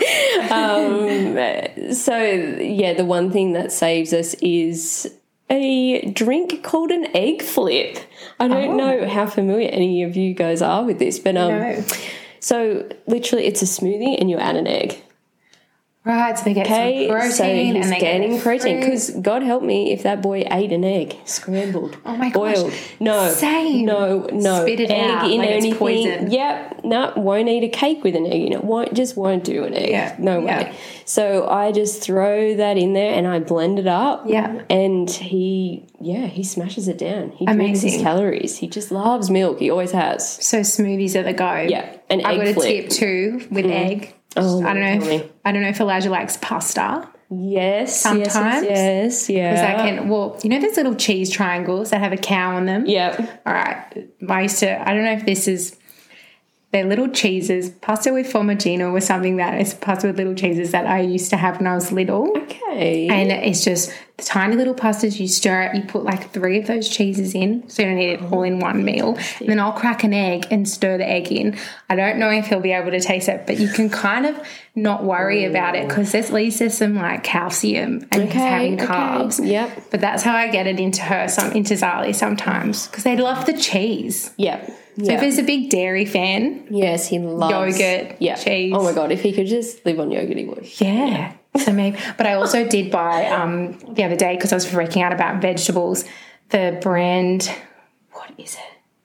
C: um, so yeah, the one thing that saves us is a drink called an egg flip. I don't
B: Oh.
C: know how familiar any of you guys are with this, but um,
B: No.
C: so literally it's a smoothie and you add an egg.
B: Right, so they get
C: Okay,
B: some protein
C: so he's
B: and they
C: gaining
B: get
C: protein
B: fruit.
C: because God help me if that boy ate an egg, scrambled,
B: Oh my gosh.
C: boiled. No,
B: Same.
C: no, no.
B: Spit it
C: egg
B: out
C: in
B: like it's
C: anything.
B: poison.
C: Yep, no, won't eat a cake with an egg in it. Won't just won't do an egg.
B: Yeah,
C: No
B: yeah.
C: way. So I just throw that in there and I blend it up.
B: Yeah.
C: and he, yeah, he smashes it down. He drinks his
B: Amazing.
C: calories. He just loves milk. He always has.
B: So smoothies are the go.
C: Yeah, an
B: I
C: egg
B: got a
C: flip.
B: tip too with egg.
C: Oh,
B: I don't know.
C: tell
B: If,
C: me.
B: I don't know if Elijah likes pasta.
C: Yes,
B: Sometimes.
C: yes, yes, yeah.
B: Because I can. Well, you know those little cheese triangles that have a cow on them.
C: Yep.
B: All right. I used to. I don't know if this is. They're little cheeses. Pasta with formaggino was something that is pasta with little cheeses that I used to have when I was little.
C: Okay.
B: And it's just the tiny little pastas. You stir it. You put like three of those cheeses in, so you don't eat it all in one meal. And then I'll crack an egg and stir the egg in. I don't know if he'll be able to taste it, but you can kind of not worry about it because at least there's some like calcium and he's having carbs.
C: Okay. Yep.
B: But that's how I get it into her, some into Zali sometimes because they love the cheese.
C: Yep.
B: So if he's a big dairy fan,
C: yes, he loves
B: yogurt,
C: yeah.
B: cheese.
C: Oh my God, if he could just live on yogurt, he would.
B: Yeah. So maybe, but I also did buy um, the other day because I was freaking out about vegetables. The brand, what is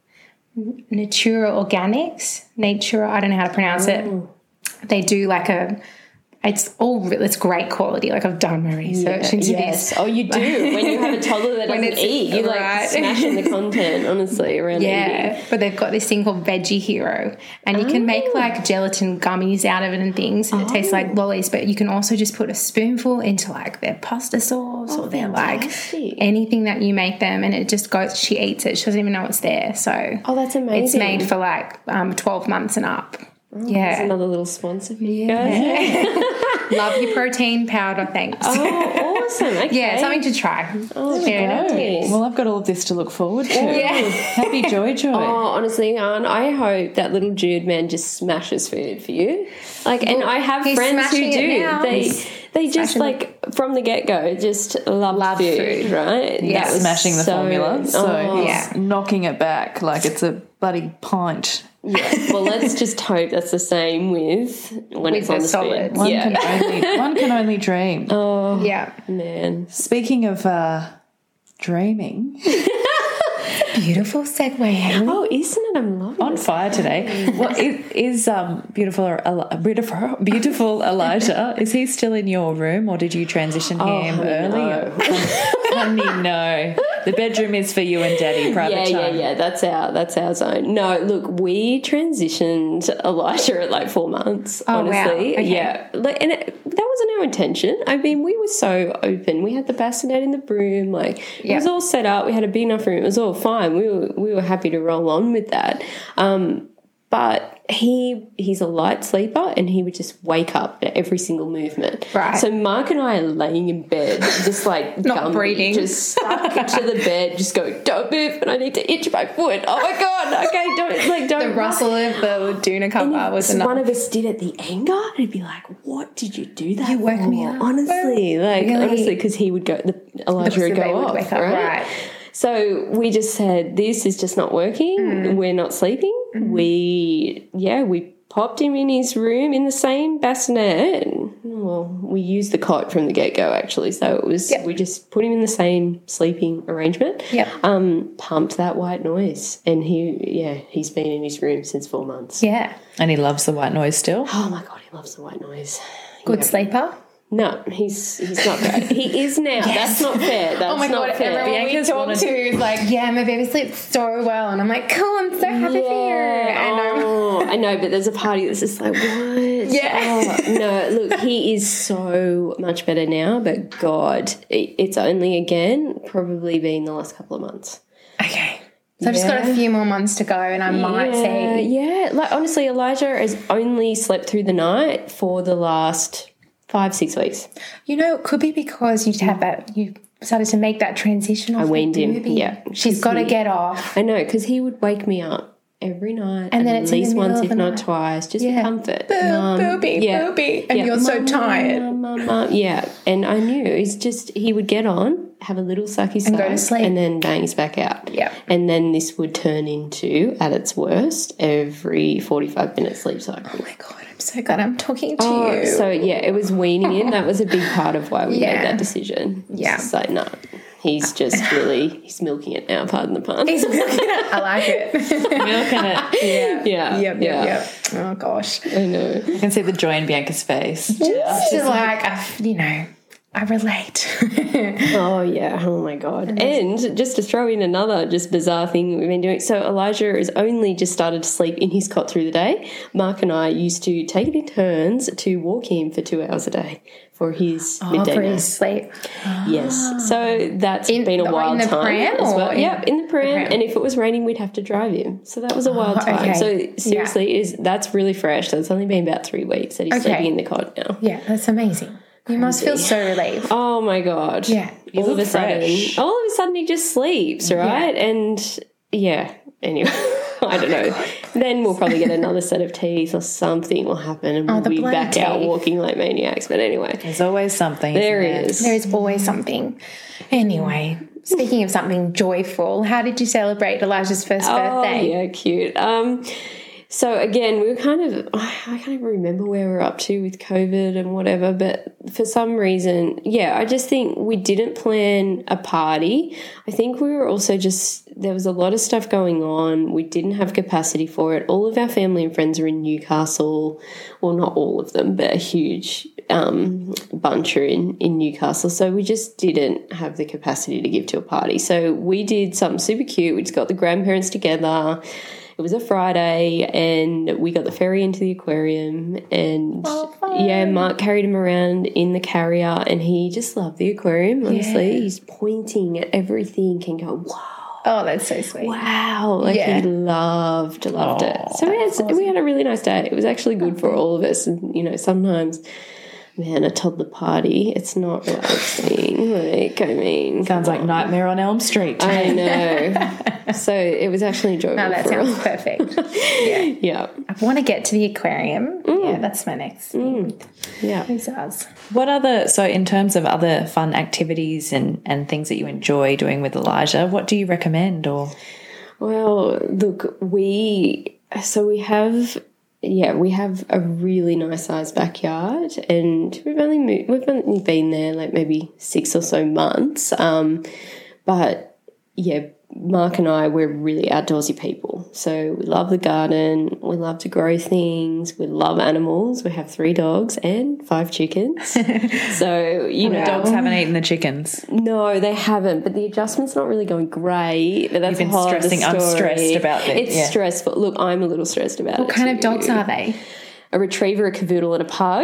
B: it? Natura Organics, Natura. I don't know how to pronounce it. They do like a. It's all it's great quality. Like I've done my research
C: Yeah,
B: into
C: yes.
B: this.
C: Oh, you do. When you have a toddler that
B: When
C: doesn't
B: it's-
C: eat, you
B: right.
C: like smashing the content, honestly, around
B: Yeah,
C: eating.
B: but they've got this thing called Veggie Hero, and you can make like gelatin gummies out of it and things, and it tastes like lollies. But you can also just put a spoonful into like their pasta sauce or their like
C: fantastic.
B: anything that you make them, and it just goes. She eats it. She doesn't even know it's there. So
C: Oh, that's amazing.
B: it's made for like um, twelve months and up.
C: That's
B: yeah,
C: another little sponsor for you guys.
B: love your protein powder. Thanks.
C: Oh, awesome. Okay.
B: Yeah, something to try.
C: Oh,
B: Yeah.
C: fantastic.
A: Well, I've got all of this to look forward to.
B: Yeah.
A: Happy joy joy.
C: Oh, honestly, Anne, I hope that little Jude man just smashes food for you. Like, and I have
B: he's
C: friends who
B: smashing it
C: do.
B: now.
C: They
B: He's
C: they just
B: smashing
C: like from the get go just love,
B: Love
C: food,
B: food.
C: right?
B: Yeah.
C: That was
A: Smashing the
C: so-
A: formula. So
C: Oh,
A: he's knocking it back like it's a bloody pint.
C: yeah. Well, let's just hope that's the same with when
B: With
C: it's on
B: the
C: the spoon.
B: solids.
A: One,
C: Yeah.
A: can only, one can only dream.
C: Oh
B: Yeah,
C: man.
A: Speaking of uh, dreaming,
B: beautiful segue. Hayley.
C: Oh, isn't it? I'm loving
A: on
C: it.
A: fire today. Well, is, is um beautiful, Eli- beautiful, beautiful Elijah? Is he still in your room, or did you transition him
C: honey,
A: early?
C: no.
A: Honey, no. The bedroom is for you and Daddy. Private
C: Yeah, yeah,
A: time.
C: yeah. That's our that's our zone. No, look, we transitioned Elijah at like four months.
B: Oh, wow.
C: honestly,
B: Okay.
C: yeah. Like, and it, that wasn't our intention. I mean, we were so open. We had the bassinet in the room. Like it
B: Yeah.
C: was all set up. We had a big enough room. It was all fine. We were we were happy to roll on with that. Um, but he he's a light sleeper, and he would just wake up at every single movement.
B: Right.
C: So Mark and I are laying in bed, just like
B: Not
C: Gumby,
B: breathing.
C: just stuck to the bed, just go, don't move, and I need to itch my foot. Oh my god, okay, don't like don't
B: The rustle of the Duna cover was
C: if
B: enough.
C: one of us did it, the anger, I'd be like, what did you do that
B: You woke
C: for?
B: me up.
C: Honestly, like
B: Really?
C: honestly, because he would go, the Elijah
B: The
C: would go
B: baby would
C: off,
B: wake up,
C: right?
B: right.
C: So we just said, this is just not working.
B: Mm.
C: We're not sleeping. We, yeah, we popped him in his room in the same bassinet. Well, we used the cot from the get-go, actually. So it was,
B: Yep.
C: we just put him in the same sleeping arrangement.
B: Yep.
C: Um, pumped that white noise. And he, yeah, he's been in his room since four months.
B: Yeah,
A: And he loves the white noise still.
C: Oh my God, he loves the white noise.
B: good
C: Yeah.
B: sleeper.
C: No, he's he's not great. He is now. That's not fair. That's
B: Oh my
C: not
B: god,
C: fair.
B: everyone we
A: Bianca's
B: talk
A: wanted-
B: to is like, yeah, my baby sleeps so well, and I'm like, cool, I'm so happy for you. And I'm
C: oh, I know, but there's a party that's just like, what?
B: Yeah.
C: Oh, no, look, he is so much better now, but God, it, it's only again probably been the last couple of months.
B: okay. So I've just got a few more months to go, and I might
C: yeah,
B: see.
C: yeah. Like honestly, Elijah has only slept through the night for the last five, six weeks.
B: You know, it could be because you have that, you started to make that transition. Off
C: I weaned
B: the
C: him,
B: baby.
C: yeah.
B: She's got to get off.
C: I know, because he would wake me up every night,
B: And then
C: at
B: it's in the
C: least
B: middle
C: once,
B: of
C: if
B: the
C: not
B: night.
C: twice, just
B: Yeah.
C: for comfort.
B: Boo,
C: Mum,
B: booby,
C: yeah.
B: booby. And
C: Yeah.
B: you're so
C: Mum,
B: tired.
C: mum, mum, mum. Yeah, and I knew it's just he would get on, have a little sucky
B: And go to
C: suck,
B: sleep.
C: and then bang, he's back out.
B: Yeah.
C: And then this would turn into, at its worst, every forty-five minute sleep cycle.
B: Oh my god, I'm so glad I'm talking to
C: Oh,
B: you.
C: so yeah, it was weaning in. That was a big part of why we
B: Yeah.
C: made that decision. It's
B: Yeah.
C: just like no, he's just really he's milking it now. Pardon the pun.
B: I like it.
A: Milking it.
B: yeah.
C: yeah,
B: Yep,
C: yeah.
B: yep, yep. Oh gosh.
C: I know.
A: You can see the joy in Bianca's face.
B: Just like, I, you know, I relate.
C: Oh yeah, oh my god. And just to throw in another just bizarre thing we've been doing. So Elijah has only just started to sleep in his cot through the day. Mark and I used to take it in turns to walk him for two hours a day for his
B: Oh,
C: midday
B: for
C: nap.
B: his sleep.
C: Yes. So that's
B: In-
C: been a
B: oh,
C: wild
B: in the
C: time
B: pram
C: as well.
B: or in-
C: Yep, in the pram.
B: pram?
C: And if it was raining, we'd have to drive him. So that was a wild
B: Oh,
C: time.
B: okay.
C: So
B: Yeah.
C: seriously, is that's really fresh. So it's only been about three weeks that he's
B: Okay.
C: sleeping in the cot now.
B: Yeah, that's amazing. You must feel so relieved.
C: Oh my God.
B: Yeah.
C: All of
A: look
C: a sudden,
A: fresh.
C: all of a sudden he just sleeps, right? And yeah, anyway, I don't know. Then we'll probably get another set of teeth or something will happen and we'll
B: Oh, the
C: be
B: bloody
C: back out
B: teeth.
C: walking like maniacs. But anyway,
A: There's always something.
C: there
A: isn't
C: is.
B: There is always something. Anyway, speaking of something joyful, how did you celebrate Elijah's first
C: Oh,
B: birthday?
C: yeah, cute. Um, so again, we were kind of, I can't even remember where we're up to with COVID and whatever, but for some reason, yeah, I just think we didn't plan a party. I think we were also just, there was a lot of stuff going on. We didn't have capacity for it. All of our family and friends are in Newcastle. Well, not all of them, but a huge um, bunch are in, in Newcastle. So we just didn't have the capacity to give to a party. So we did something super cute. We just got the grandparents together. It was a Friday and we got the ferry into the aquarium and yeah, Mark carried him around in the carrier and he just loved the aquarium, honestly.
B: Yeah.
C: He's pointing at everything and going, wow,
B: Oh, that's so sweet.
C: wow. Like
B: Yeah.
C: he loved, loved it.
A: Aw,
C: So we had, we had a really nice day. It was actually good for all of us. And, you know, sometimes, man, a toddler party, it's not relaxing. Like, I mean,
A: Sounds like Nightmare on Elm Street.
C: I know. So it was actually enjoyable.
B: No, that
C: for
B: sounds
C: all.
B: perfect. Yeah.
C: Yeah.
B: I want to get to the aquarium. Yeah, that's my next thing.
C: Yeah.
B: Who's ours?
A: What other, so in terms of other fun activities and, and things that you enjoy doing with Elijah, what do you recommend? Or
C: Well, look, we, so we have, yeah, we have a really nice sized backyard and we've only moved, we've only been there like maybe six or so months. Um, but yeah, Mark and I, we're really outdoorsy people. So we love the garden. We love to grow things. We love animals. We have three dogs and five chickens. So, you know.
A: the dogs haven't eaten the chickens.
C: No, they haven't, but the adjustment's not really going great. But that's
A: You've been
C: a whole other
A: stressing- I'm
C: story.
A: stressed about it,
C: It's
A: yeah.
C: stressful. Look, I'm a little stressed about it.
B: What kind of
C: too.
B: dogs are they?
C: A retriever, a cavoodle, and a pug.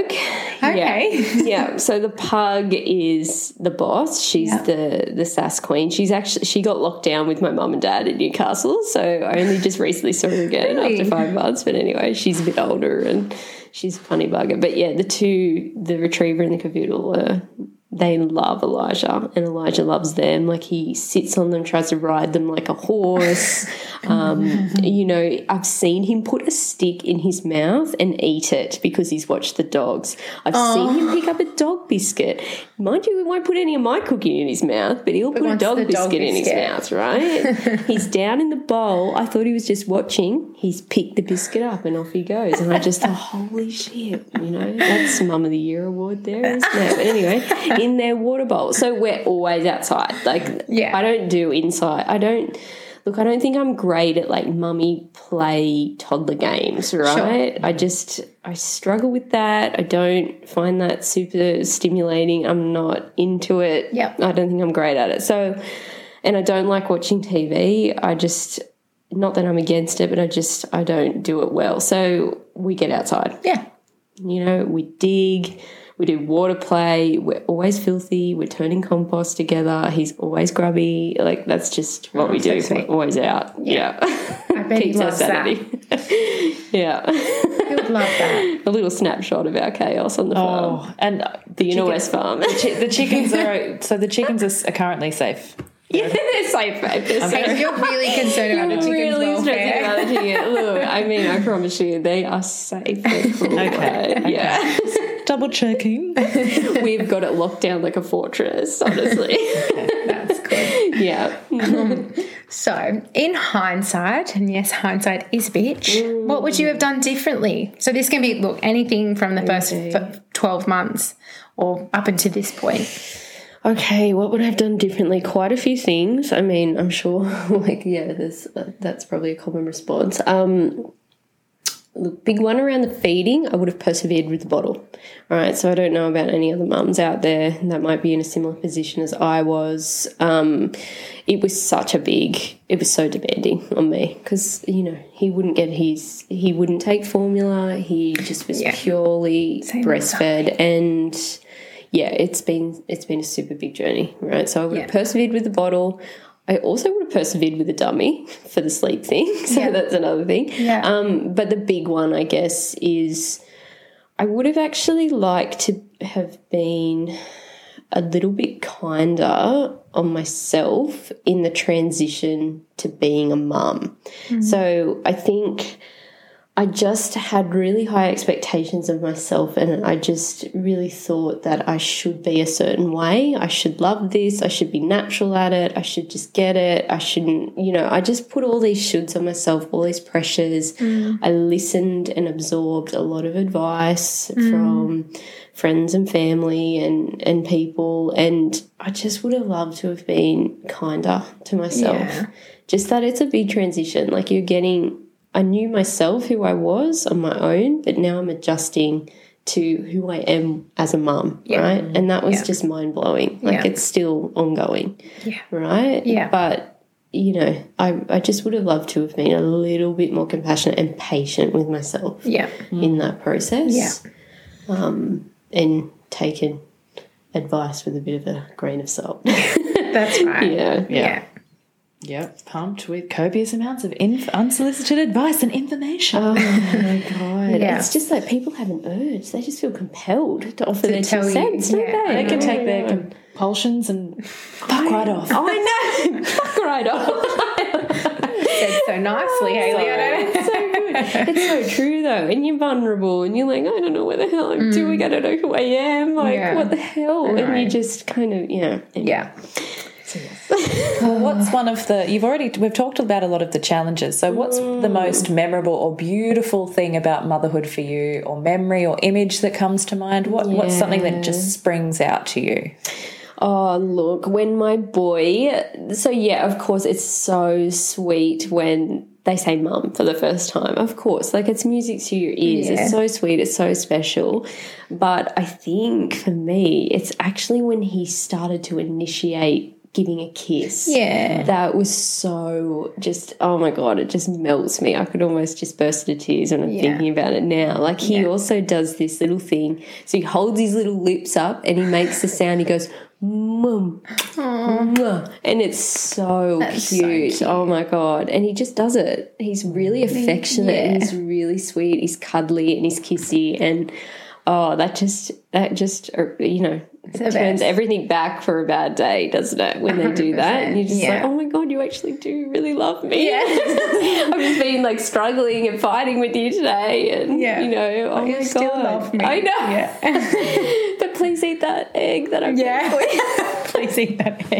B: Okay.
C: Yeah. Yeah. So the pug is the boss. She's
B: Yeah.
C: the the sass queen. She's actually she got locked down with my mum and dad in Newcastle. So I only just recently saw her again
B: Really?
C: after five months. But anyway, she's a bit older and she's a funny bugger. But yeah, the two, the retriever and the cavoodle, are, they love Elijah, and Elijah loves them. Like he sits on them, tries to ride them like a horse. Um, you know, I've seen him put a stick in his mouth and eat it because he's watched the dogs. I've seen him pick up a dog biscuit. Mind you, he won't put any of my cooking in his mouth, but he'll put a
B: wants
C: dog
B: the
C: biscuit,
B: dog
C: in his
B: biscuit.
C: mouth, right? He's down in the bowl. I thought he was just watching. He's picked the biscuit up and off he goes. And I just thought, holy shit, you know, that's Mum of the Year award there, isn't it? But anyway, in their water bowl. So we're always outside. Like,
B: Yeah.
C: I don't do inside. I don't, look, I don't think I'm great at like mummy play toddler games, right? I just, I struggle with that. I don't find that super stimulating. I'm not into it.
B: Yep.
C: I don't think I'm great at it. So, and I don't like watching T V. I just, not that I'm against it, but I just, I don't do it well. So we get outside.
B: Yeah.
C: You know, we dig, we do water play, we're always filthy, we're turning compost together, he's always grubby. Like, that's just what we
B: so
C: do.
B: sweet.
C: We're always out. Yeah.
B: I bet he
C: Keeps our
B: loves that.
C: sanity. Yeah.
B: I would love that.
C: A little snapshot of our chaos on the farm.
A: Oh, and
C: The Inner West farm.
A: chi- the chickens are, so the chickens are, are currently safe.
C: Yeah, they're safe, babe. They're safe.
B: Hey, you're really concerned about the chicken's
C: Really stressing
B: welfare.
C: about the chicken. Look, I mean, I promise you, they are safe.
A: Okay, okay.
C: Yeah.
A: Double checking.
C: We've got it locked down like a fortress, honestly.
B: That's good.
C: Yeah.
B: So, in hindsight, and yes, hindsight is a bitch, what would you have done differently? So, this can be, look, anything from the first f- twelve months or up until this point.
C: Okay, what would I have done differently? Quite a few things. I mean, I'm sure, like, yeah, there's, uh, that's probably a common response. Um, look, big one around the feeding, I would have persevered with the bottle. All right, so I don't know about any other mums out there that might be in a similar position as I was. Um, it was such a big, it was so demanding on me because, you know, he wouldn't get his, he wouldn't take formula. He just was
B: Yeah.
C: purely
B: Same
C: breastfed and... yeah, it's been it's been a super big journey, right? So I would have
B: Yeah.
C: persevered with the bottle. I also would have persevered with the dummy for the sleep thing. So
B: Yeah.
C: that's another thing.
B: Yeah.
C: Um, but the big one, I guess, is I would have actually liked to have been a little bit kinder on myself in the transition to being a mum.
B: Mm-hmm.
C: So I think I just had really high expectations of myself, and I just really thought that I should be a certain way. I should love this. I should be natural at it. I should just get it. I shouldn't, you know, I just put all these shoulds on myself, all these pressures.
B: Mm.
C: I listened and absorbed a lot of advice mm. from friends and family and, and people, and I just would have loved to have been kinder to myself.
B: Yeah.
C: Just that it's a big transition. Like you're getting... I knew myself, who I was on my own, but now I'm adjusting to who I am as a mum,
B: Yeah.
C: right? And that was
B: Yeah.
C: just mind-blowing. Like
B: Yeah.
C: it's still ongoing,
B: Yeah.
C: right?
B: Yeah.
C: But, you know, I, I just would have loved to have been a little bit more compassionate and patient with myself
B: Yeah.
C: in that process.
B: Yeah.
C: Um, and taken advice with a bit of a grain of salt.
B: That's right.
C: yeah.
B: Yeah.
A: Yep, pumped with copious amounts of inf- unsolicited advice and information.
C: Oh my god!
B: Yeah.
C: It's just like people have an urge; they just feel compelled to offer
B: To
C: their
B: tell
C: two
B: you,
C: cents, don't
B: yeah.
C: they?
A: They can take
C: Oh,
A: their
C: my God.
A: compulsions and fuck right off.
C: I know, fuck right off.
B: Said so nicely, Hayley. I don't know.
C: It's so good. It's so true though, and you're vulnerable, and you're like, I don't know what the hell I'm doing. I don't know who I am. Like,
B: Yeah.
C: what the hell?
B: I know.
C: And you just kind of, yeah,
B: Yeah.
A: Well, what's one of the, you've already, we've talked about a lot of the challenges. So what's the most memorable or beautiful thing about motherhood for you, or memory or image that comes to mind? What, What's something that just springs out to you?
C: Oh, look, when my boy, so yeah, of course, it's so sweet when they say mum for the first time. Of course, like it's music to your ears.
B: Yeah.
C: It's so sweet. It's so special. But I think for me, it's actually when he started to initiate giving a kiss.
B: Yeah.
C: That was so just, oh my God, it just melts me. I could almost just burst into tears when I'm
B: Yeah.
C: thinking about it now. Like he
B: Yeah.
C: also does this little thing. So he holds his little lips up and he makes the sound. He goes, mum. Mwah. And it's so
B: That's so
C: cute.
B: cute.
C: Oh my God. And he just does it. He's really affectionate and
B: Yeah.
C: he's really sweet. He's cuddly and he's kissy. And oh, that just, that just, uh, you know,
B: the
C: turns
B: best.
C: everything back for a bad day, doesn't it? When they do that. And you're just
B: Yeah.
C: like, oh my God, you actually do really love me.
B: Yeah.
C: I've just been like struggling and fighting with you today. And,
B: Yeah.
C: you know, oh
B: You
C: my
B: still
C: God.
B: love me.
C: I know.
B: Yeah.
C: But please eat that egg that I've
B: Yeah.
C: made for you.
A: Please eat that egg.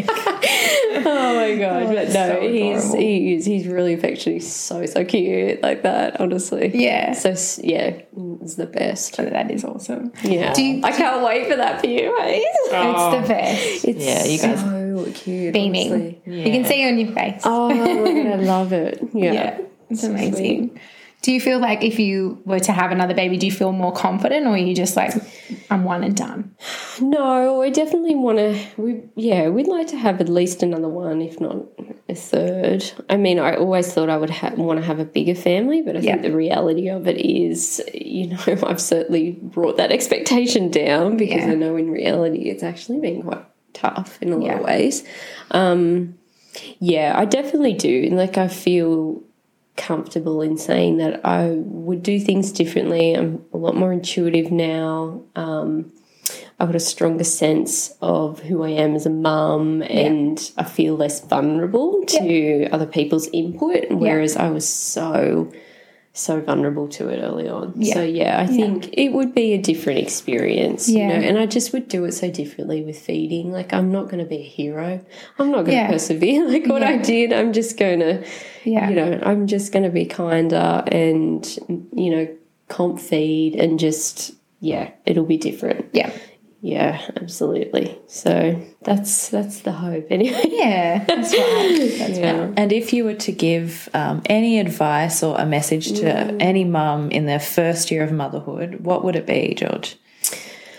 C: Oh my God.
B: Oh,
C: but
B: that's
C: no,
B: so
C: he's
B: adorable.
C: he is he's really affectionate. He's so so cute like that, honestly.
B: Yeah.
C: So s- yeah, it's the best.
B: So that is awesome.
C: Yeah.
B: Do you-
C: I can't wait for that for you, hey?
B: It's the best.
C: It's
A: Yeah, you guys-
C: so cute.
B: Beaming.
C: honestly.
B: You can see it on your face.
C: Oh my God, I love it. Yeah.
B: Yeah, it's
C: So
B: amazing.
C: sweet.
B: Do you feel like if you were to have another baby, do you feel more confident, or are you just like, I'm one and done?
C: No, I definitely want to. We yeah, we'd like to have at least another one, if not a third. I mean, I always thought I would ha- want to have a bigger family, but I
B: Yeah.
C: think the reality of it is, you know, I've certainly brought that expectation down because
B: Yeah.
C: I know in reality it's actually been quite tough in a lot
B: Yeah.
C: of ways. Um, yeah, I definitely do. Like, I feel comfortable in saying that I would do things differently. I'm a lot more intuitive now. Um, I've got a stronger sense of who I am as a mum, and I feel less vulnerable to other people's input, whereas I was so, so vulnerable to it early on.
B: Yeah.
C: So, yeah, I think it would be a different experience,
B: Yeah.
C: you know, and I just would do it so differently with feeding. Like, I'm not going to be a hero. I'm not going to
B: Yeah.
C: persevere like what I
B: Yeah.
C: did. I'm just going to,
B: Yeah.
C: you know, I'm just going to be kinder and, you know, comp feed and just, yeah, it'll be different.
B: Yeah.
C: Yeah, absolutely. So that's that's the hope anyway.
B: Yeah, that's right. That's
C: Yeah.
B: right.
A: And if you were to give um, any advice or a message to any mum in their first year of motherhood, what would it be, George?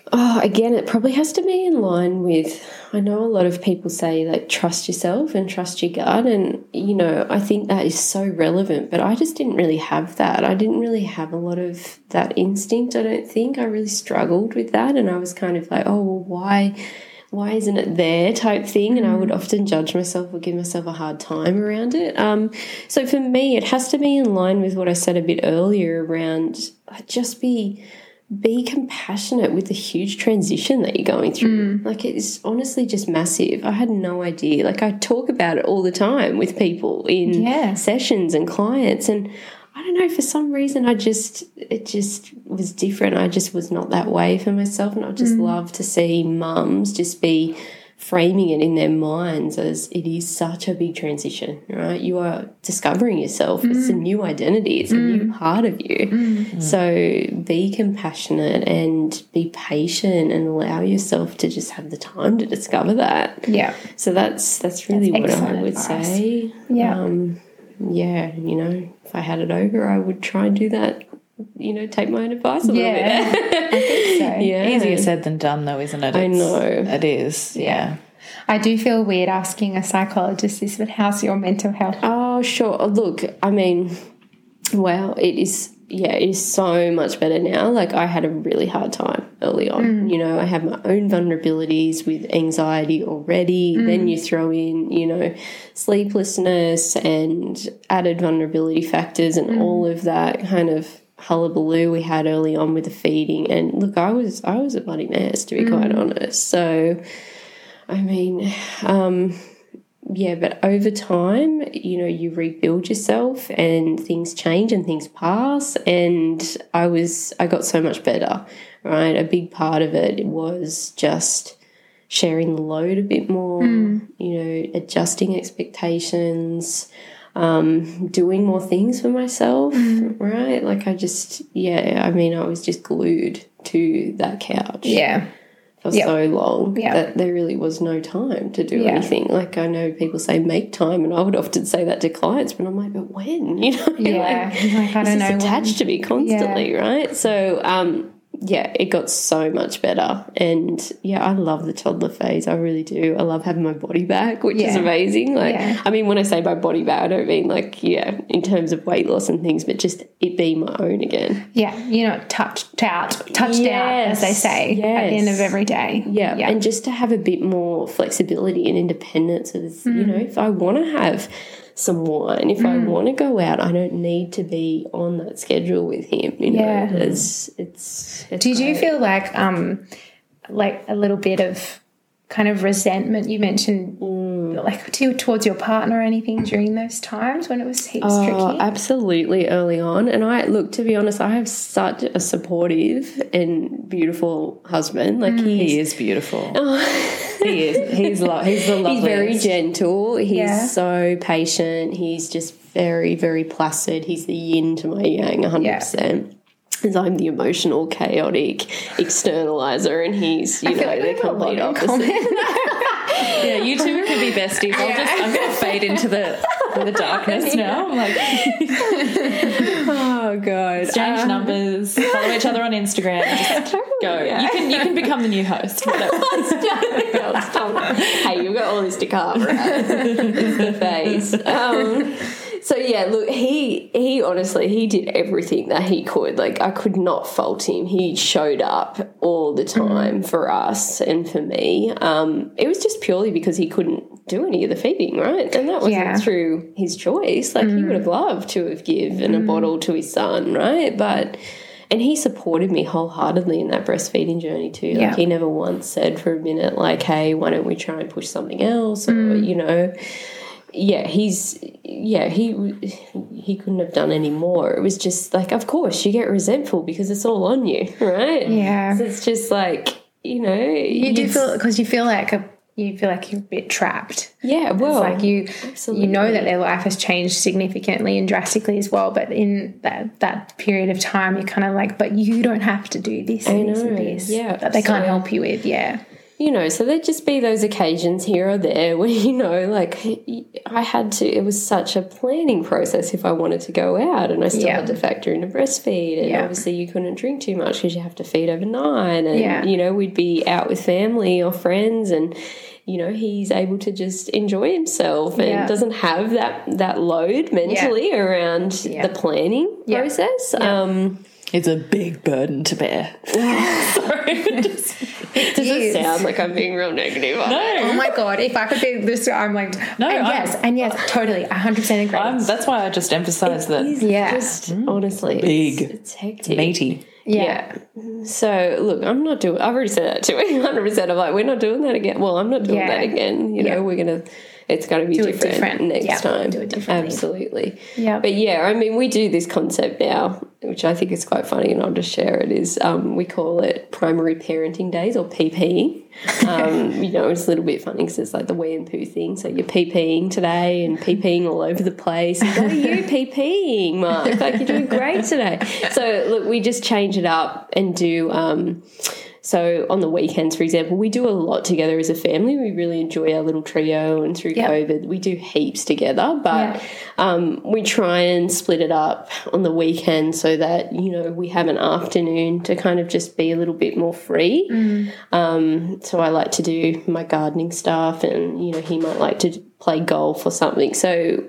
C: Oh, again, it probably has to be in line with, I know a lot of people say, like, trust yourself and trust your gut. And, you know, I think that is so relevant, but I just didn't really have that. I didn't really have a lot of that instinct, I don't think. I really struggled with that. And I was kind of like, oh, well, why, why isn't it there type thing? And I would often judge myself or give myself a hard time around it. Um, so for me, it has to be in line with what I said a bit earlier around just be... be compassionate with the huge transition that you're going through. Mm. Like, it's honestly just massive. I had no idea. Like, I talk about it all the time with people in
B: yeah.
C: sessions and clients, and I don't know, for some reason I just, it just was different. I just was not that way for myself, and I just mm. love to see mums just be framing it in their minds as it is such a big transition, right? You are discovering yourself. Mm. It's a new identity. It's mm. a new part of you. Mm. So be compassionate and be patient and allow yourself to just have the time to discover that.
B: Yeah.
C: So that's that's really
B: that's
C: what I would
B: advice.
C: say.
B: Yeah.
C: Um, yeah, you know, if I had it over, I would try and do that. You know, take my own advice a
B: yeah.
C: little bit.
B: I think so.
C: Yeah.
A: Easier said than done, though, isn't it?
C: I
A: It's,
C: know.
A: It is, yeah.
B: I do feel weird asking a psychologist this, but how's your mental health?
C: Oh, sure. Look, I mean, wow, it is, yeah, it is so much better now. Like, I had a really hard time early on. Mm. You know, I had my own vulnerabilities with anxiety already. Mm. Then you throw in, you know, sleeplessness and added vulnerability factors and mm. all of that kind of hullabaloo we had early on with the feeding. And look, I was I was a bloody mess, to be mm. quite honest. So, I mean, um, yeah, but over time, you know, you rebuild yourself and things change and things pass. And I was I got so much better, right? A big part of it was just sharing the load a bit more, mm. you know, adjusting expectations, um, doing more things for myself, mm. right? Like, I just, yeah, I mean, I was just glued to that couch.
B: Yeah.
C: For
B: yep.
C: so long
B: yep.
C: that there really was no time to do
B: yeah.
C: anything. Like, I know people say make time, and I would often say that to clients, but I'm like, but when? You know,
B: yeah,
C: like,
B: like I don't know,
C: attached
B: when.
C: to me constantly,
B: yeah.
C: right? So, um, yeah, it got so much better. And yeah, I love the toddler phase. I really do. I love having my body back, which
B: yeah.
C: is amazing. Like,
B: yeah.
C: I mean, when I say my body back, I don't mean like, yeah, in terms of weight loss and things, but just it being my own again.
B: Yeah. You know, touched out, touched
C: yes.
B: out, as they say,
C: yes.
B: at the end of every day.
C: Yeah.
B: yeah.
C: And just to have a bit more flexibility and independence is, mm. you know, if I want to have some wine, if mm. I want to go out, I don't need to be on that schedule with him. You know,
B: yeah.
C: it's, it's, it's
B: Did
C: great.
B: you feel like, um, like a little bit of kind of resentment? You mentioned mm. like to, towards your partner or anything during those times when it was heaps
C: oh,
B: tricky?
C: Absolutely, early on. And I, look, to be honest, I have such a supportive and beautiful husband. Like, mm.
A: he is beautiful. Oh. He is. He's lo- he's the loveliest.
C: He's very gentle. He's
B: yeah.
C: so patient. He's just very, very placid. He's the yin to my yang, one hundred percent. Yeah. Because I'm the emotional, chaotic externalizer, and he's, you
B: I
C: know,
B: feel like
C: the complete opposite.
A: Yeah, you two could be besties. I'll
B: yeah.
A: just I'm going to fade into the the darkness now. I'm like,
C: oh god,
A: exchange um, numbers, follow each other on Instagram. Just totally, go. Yeah. You can you can become the new host. Whatever.
C: Stop, stop. Hey, you've got all this to cover. It's the face. Um, So yeah, look, he he honestly he did everything that he could. Like, I could not fault him. He showed up all the time mm. for us and for me. Um, it was just purely because he couldn't do any of the feeding, right? And that wasn't
B: yeah.
C: through his choice. Like mm. he would have loved to have given mm. a bottle to his son, right? But and he supported me wholeheartedly in that breastfeeding journey too. Like
B: yeah.
C: he never once said for a minute, like, hey, why don't we try and push something else? Or,
B: mm.
C: you know. Yeah, he's, yeah, he he couldn't have done any more. It was just like, of course, you get resentful because it's all on you, right?
B: Yeah.
C: So it's just like, you know.
B: You do feel, because you feel like a, you feel like you're a bit trapped.
C: Yeah, well.
B: It's like you,
C: absolutely.
B: you know that their life has changed significantly and drastically as well, but in that, that period of time, you're kind of like, but you don't have to do this and
C: I
B: this
C: know.
B: and this.
C: Yeah.
B: That they can't
C: so,
B: help you with, yeah.
C: you know, so there'd just be those occasions here or there where, you know, like I had to, it was such a planning process if I wanted to go out, and I still
B: Yeah.
C: had to factor in a breastfeed, and
B: Yeah.
C: obviously you couldn't drink too much because you have to feed overnight, and,
B: Yeah.
C: you know, we'd be out with family or friends, and, you know, he's able to just enjoy himself and
B: Yeah.
C: doesn't have that, that load mentally around
B: Yeah.
C: the planning
B: Yeah.
C: process. Um,
A: It's a big burden to bear. Sorry. Just-
C: does it
B: Yes.
C: sound like I'm being real negative? on it?
B: Oh my God, if I could be this, I'm like,
A: No,
B: and
A: I'm-
B: yes, and yes, totally, one hundred percent agree.
A: I'm, that's why I just emphasise that
C: It's
B: Yeah.
C: just honestly
A: Big.
C: It's, it's hectic.
A: meaty.
B: yeah.
C: So look, I'm not doing. I've already said that to him. one hundred percent. I'm like, we're not doing that again. Well, I'm not doing
B: Yeah.
C: that again. You know,
B: Yeah.
C: we're gonna. It's going to be
B: Do it
C: different,
B: different.
C: next
B: Yeah,
C: time.
B: do it differently.
C: Absolutely.
B: Yeah.
C: But yeah, I mean, we do this concept now, which I think is quite funny, and I'll just share it. Is um, we call it primary parenting days, or P P. Um, you know, it's a little bit funny because it's like the wee and poo thing. So you're PPing today and PPing all over the place. And what are you PPing, Mark? Like, you're doing great today. So look, we just change it up and do. Um, So on the weekends, for example, we do a lot together as a family. We really enjoy our little trio, and through
B: Yep.
C: COVID, we do heaps together. But
B: Yeah.
C: um, we try and split it up on the weekend so that, you know, we have an afternoon to kind of just be a little bit more free.
B: Mm.
C: Um, so I like to do my gardening stuff, and, you know, he might like to play golf or something. So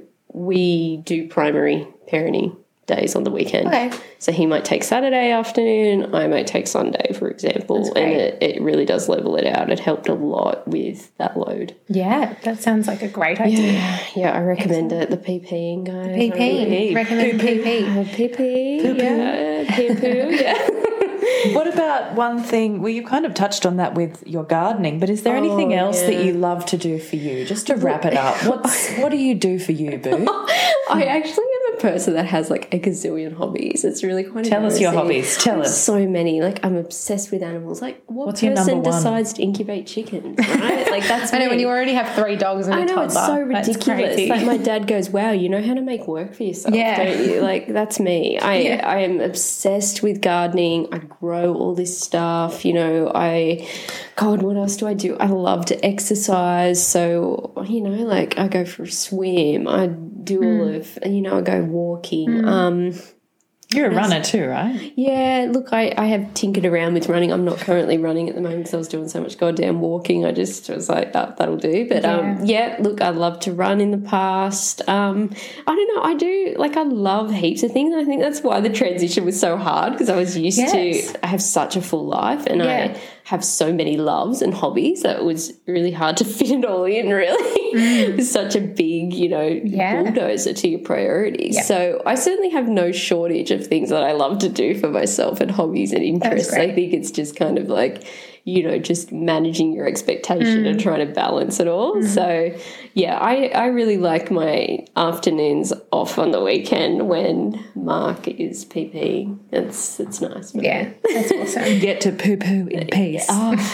C: we do primary parenting days on the weekend.
B: Okay.
C: So he might take Saturday afternoon, I might take Sunday, for example.
B: That's
C: And
B: great.
C: it, it really does level it out. It helped a lot with that load.
B: Yeah, that sounds like a great idea.
C: Yeah, yeah, I recommend it. The PPing, guys.
B: P P, recommend P P.
C: Uh, P P, yeah, poo-poo, yeah.
A: What about one thing? Well, you kind of touched on that with your gardening, but is there anything
C: Oh,
A: else
C: yeah.
A: that you love to do for you? Just to wrap it up, what's what do you do for you, Boo?
C: I actually am a person that has like a gazillion hobbies. It's really quite
A: Tell us your
C: embarrassing.
A: hobbies. Tell us.
C: So many. Like, I'm obsessed with animals. Like, what
A: What's your
C: person
A: number one?
C: decides to incubate chickens, right? Like, that's
B: I know
C: me.
B: when you already have three dogs and a
C: I know,
B: toddler.
C: it's so
B: That's
C: ridiculous.
B: crazy.
C: Like, my dad goes, wow, you know how to make work for yourself,
B: Yeah.
C: don't you? Like, that's me. I,
B: Yeah.
C: I am obsessed with gardening. I grow all this stuff. You know, I, God, what else do I do? I love to exercise. So, you know, like, I go for a swim. I do all of, you know, I go walking. Um,
A: You're a runner too, right?
C: yeah, look, I, I have tinkered around with running. I'm not currently running at the moment because I was doing so much goddamn walking. I just was like, that, that'll do. But, yeah. um, yeah, look, I love to run in the past. Um, I don't know. I do, like, I love heaps of things. And I think that's why the transition was so hard, because I was used
B: Yes.
C: to, I have such a full life, and
B: Yeah.
C: I have so many loves and hobbies that it was really hard to fit it all in, really. It's such a big, you know,
B: Yeah.
C: bulldozer to your priorities.
B: Yeah.
C: So I certainly have no shortage of things that I love to do for myself and hobbies and interests. I
B: great.
C: think it's just kind of like, you know, just managing your expectation
B: Mm.
C: and trying to balance it all. So, yeah, I, I really like my afternoons off on the weekend when Mark is PPing. It's it's nice. for me.
B: Yeah, that's awesome.
A: Get to poo poo in peace.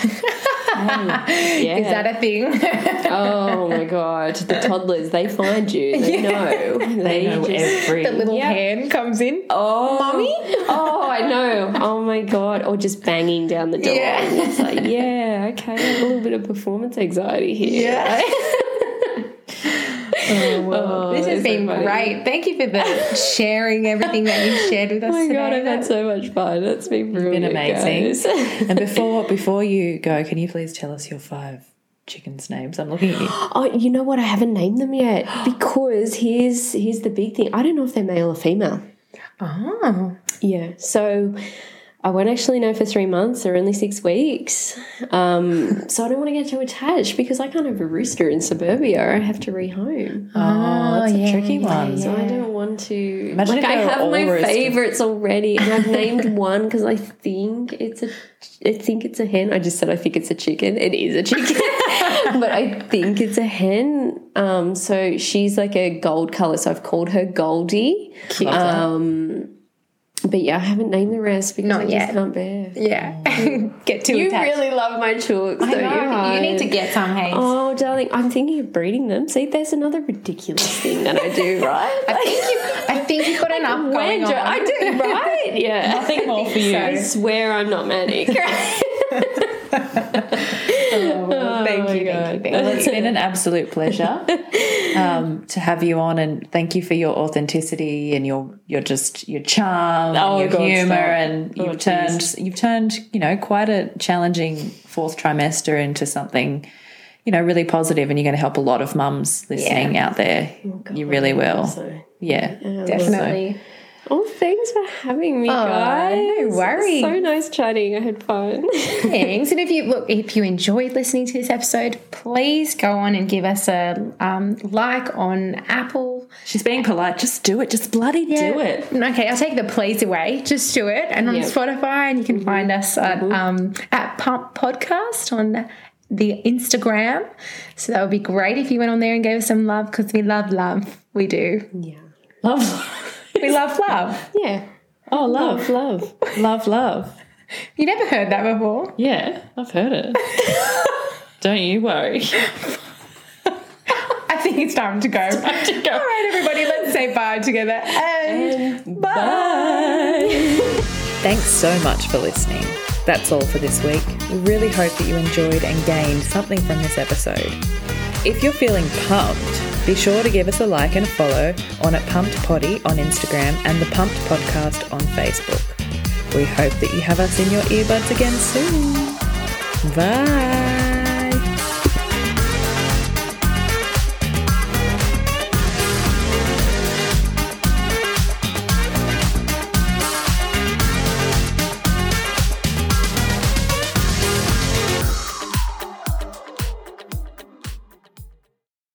C: Yeah.
B: Is that a thing?
C: Oh my God. The toddlers, they find you. They know. They,
A: know
C: just,
A: every.
B: The little
C: Yeah.
B: hand comes in.
C: Oh,
B: Mummy?
C: Oh, I know. Oh my God. Or just banging down the door.
B: Yeah.
C: And it's like, yeah, okay, I have a little bit of performance anxiety here.
B: Yeah.
C: Oh, well,
B: This has been great. Thank you for the sharing everything that you shared with us
C: Oh my
B: today.
C: God, I've had so much fun. It's been brilliant,
A: Been amazing.
C: guys.
A: And before before you go, can you please tell us your five chickens' names? I'm looking at you.
C: Oh, you know what? I haven't named them yet, because here's here's the big thing. I don't know if they're male or female.
B: Oh.
C: Yeah. So I won't actually know for three months. They're only six weeks. Um, so I don't want to get too attached, because I can't have a rooster in suburbia. I have to rehome.
A: Oh, that's
B: yeah,
A: a tricky
B: yeah,
A: one.
C: So I don't want to.
A: Imagine
C: like,
A: if
C: I
A: they were
C: have
A: all
C: my
A: roosted.
C: favourites already, and I've named one because I think it's a, I think it's a hen. I just said I think it's a chicken. It is a chicken, but I think it's a hen. Um, so she's like a gold colour, so I've called her Goldie.
A: Cute.
C: Um, but yeah, I haven't named the rest because
B: Not
C: I just
B: yet.
C: can't bear.
B: Yeah. Get too
C: You
B: attached.
C: really love my chooks, don't
B: I know.
C: you?
B: You
C: hon?
B: need to get some, Hayes.
C: Oh, darling, I'm thinking of breeding them. See, there's another ridiculous thing that I do, right?
B: I think you. I think you've got enough going
C: When
B: on.
C: do I do, right? Yeah.
A: Nothing more for you.
C: I swear I'm not manic.
A: Oh,
B: Oh, thank
C: my
B: you,
C: God.
B: thank you,
A: Well,
B: thank
A: it's
B: you.
A: been an absolute pleasure um, to have you on, and thank you for your authenticity and your your just your charm,
C: Oh,
A: and your
C: God,
A: humour,
C: stop.
A: and
C: Oh,
A: you've turned
C: geez.
A: you've turned you know quite a challenging fourth trimester into something you know really positive, and you're going to help a lot of mums listening out there. You really will.
C: So,
A: Yeah,
B: Definitely.
C: oh, thanks for having me, guys.
B: no worries.
C: So nice chatting. I had fun.
B: Thanks. And if you look, if you enjoyed listening to this episode, please go on and give us a um, like on Apple.
A: She's being polite. Just do it. Just bloody do it.
B: Okay, I'll take the please away. Just do it. And on
C: Yep.
B: Spotify, and you can find us at um, at Pump Podcast on the Instagram. So that would be great if you went on there and gave us some love, because we love love. We do.
C: Yeah.
A: Love.
B: We love love.
C: Yeah.
A: Oh, love,
C: Love.
A: love, love.
B: You never heard that before?
A: Yeah, I've heard it. Don't you worry.
B: I think it's time to go.
A: Time to go.
B: All right, everybody, let's say bye together. And, bye.
A: Bye. Thanks so much for listening. That's all for this week. We really hope that you enjoyed and gained something from this episode. If you're feeling pumped, be sure to give us a like and a follow on at Pumped Potty on Instagram and the Pumped Podcast on Facebook. We hope that you have us in your earbuds again soon. Bye.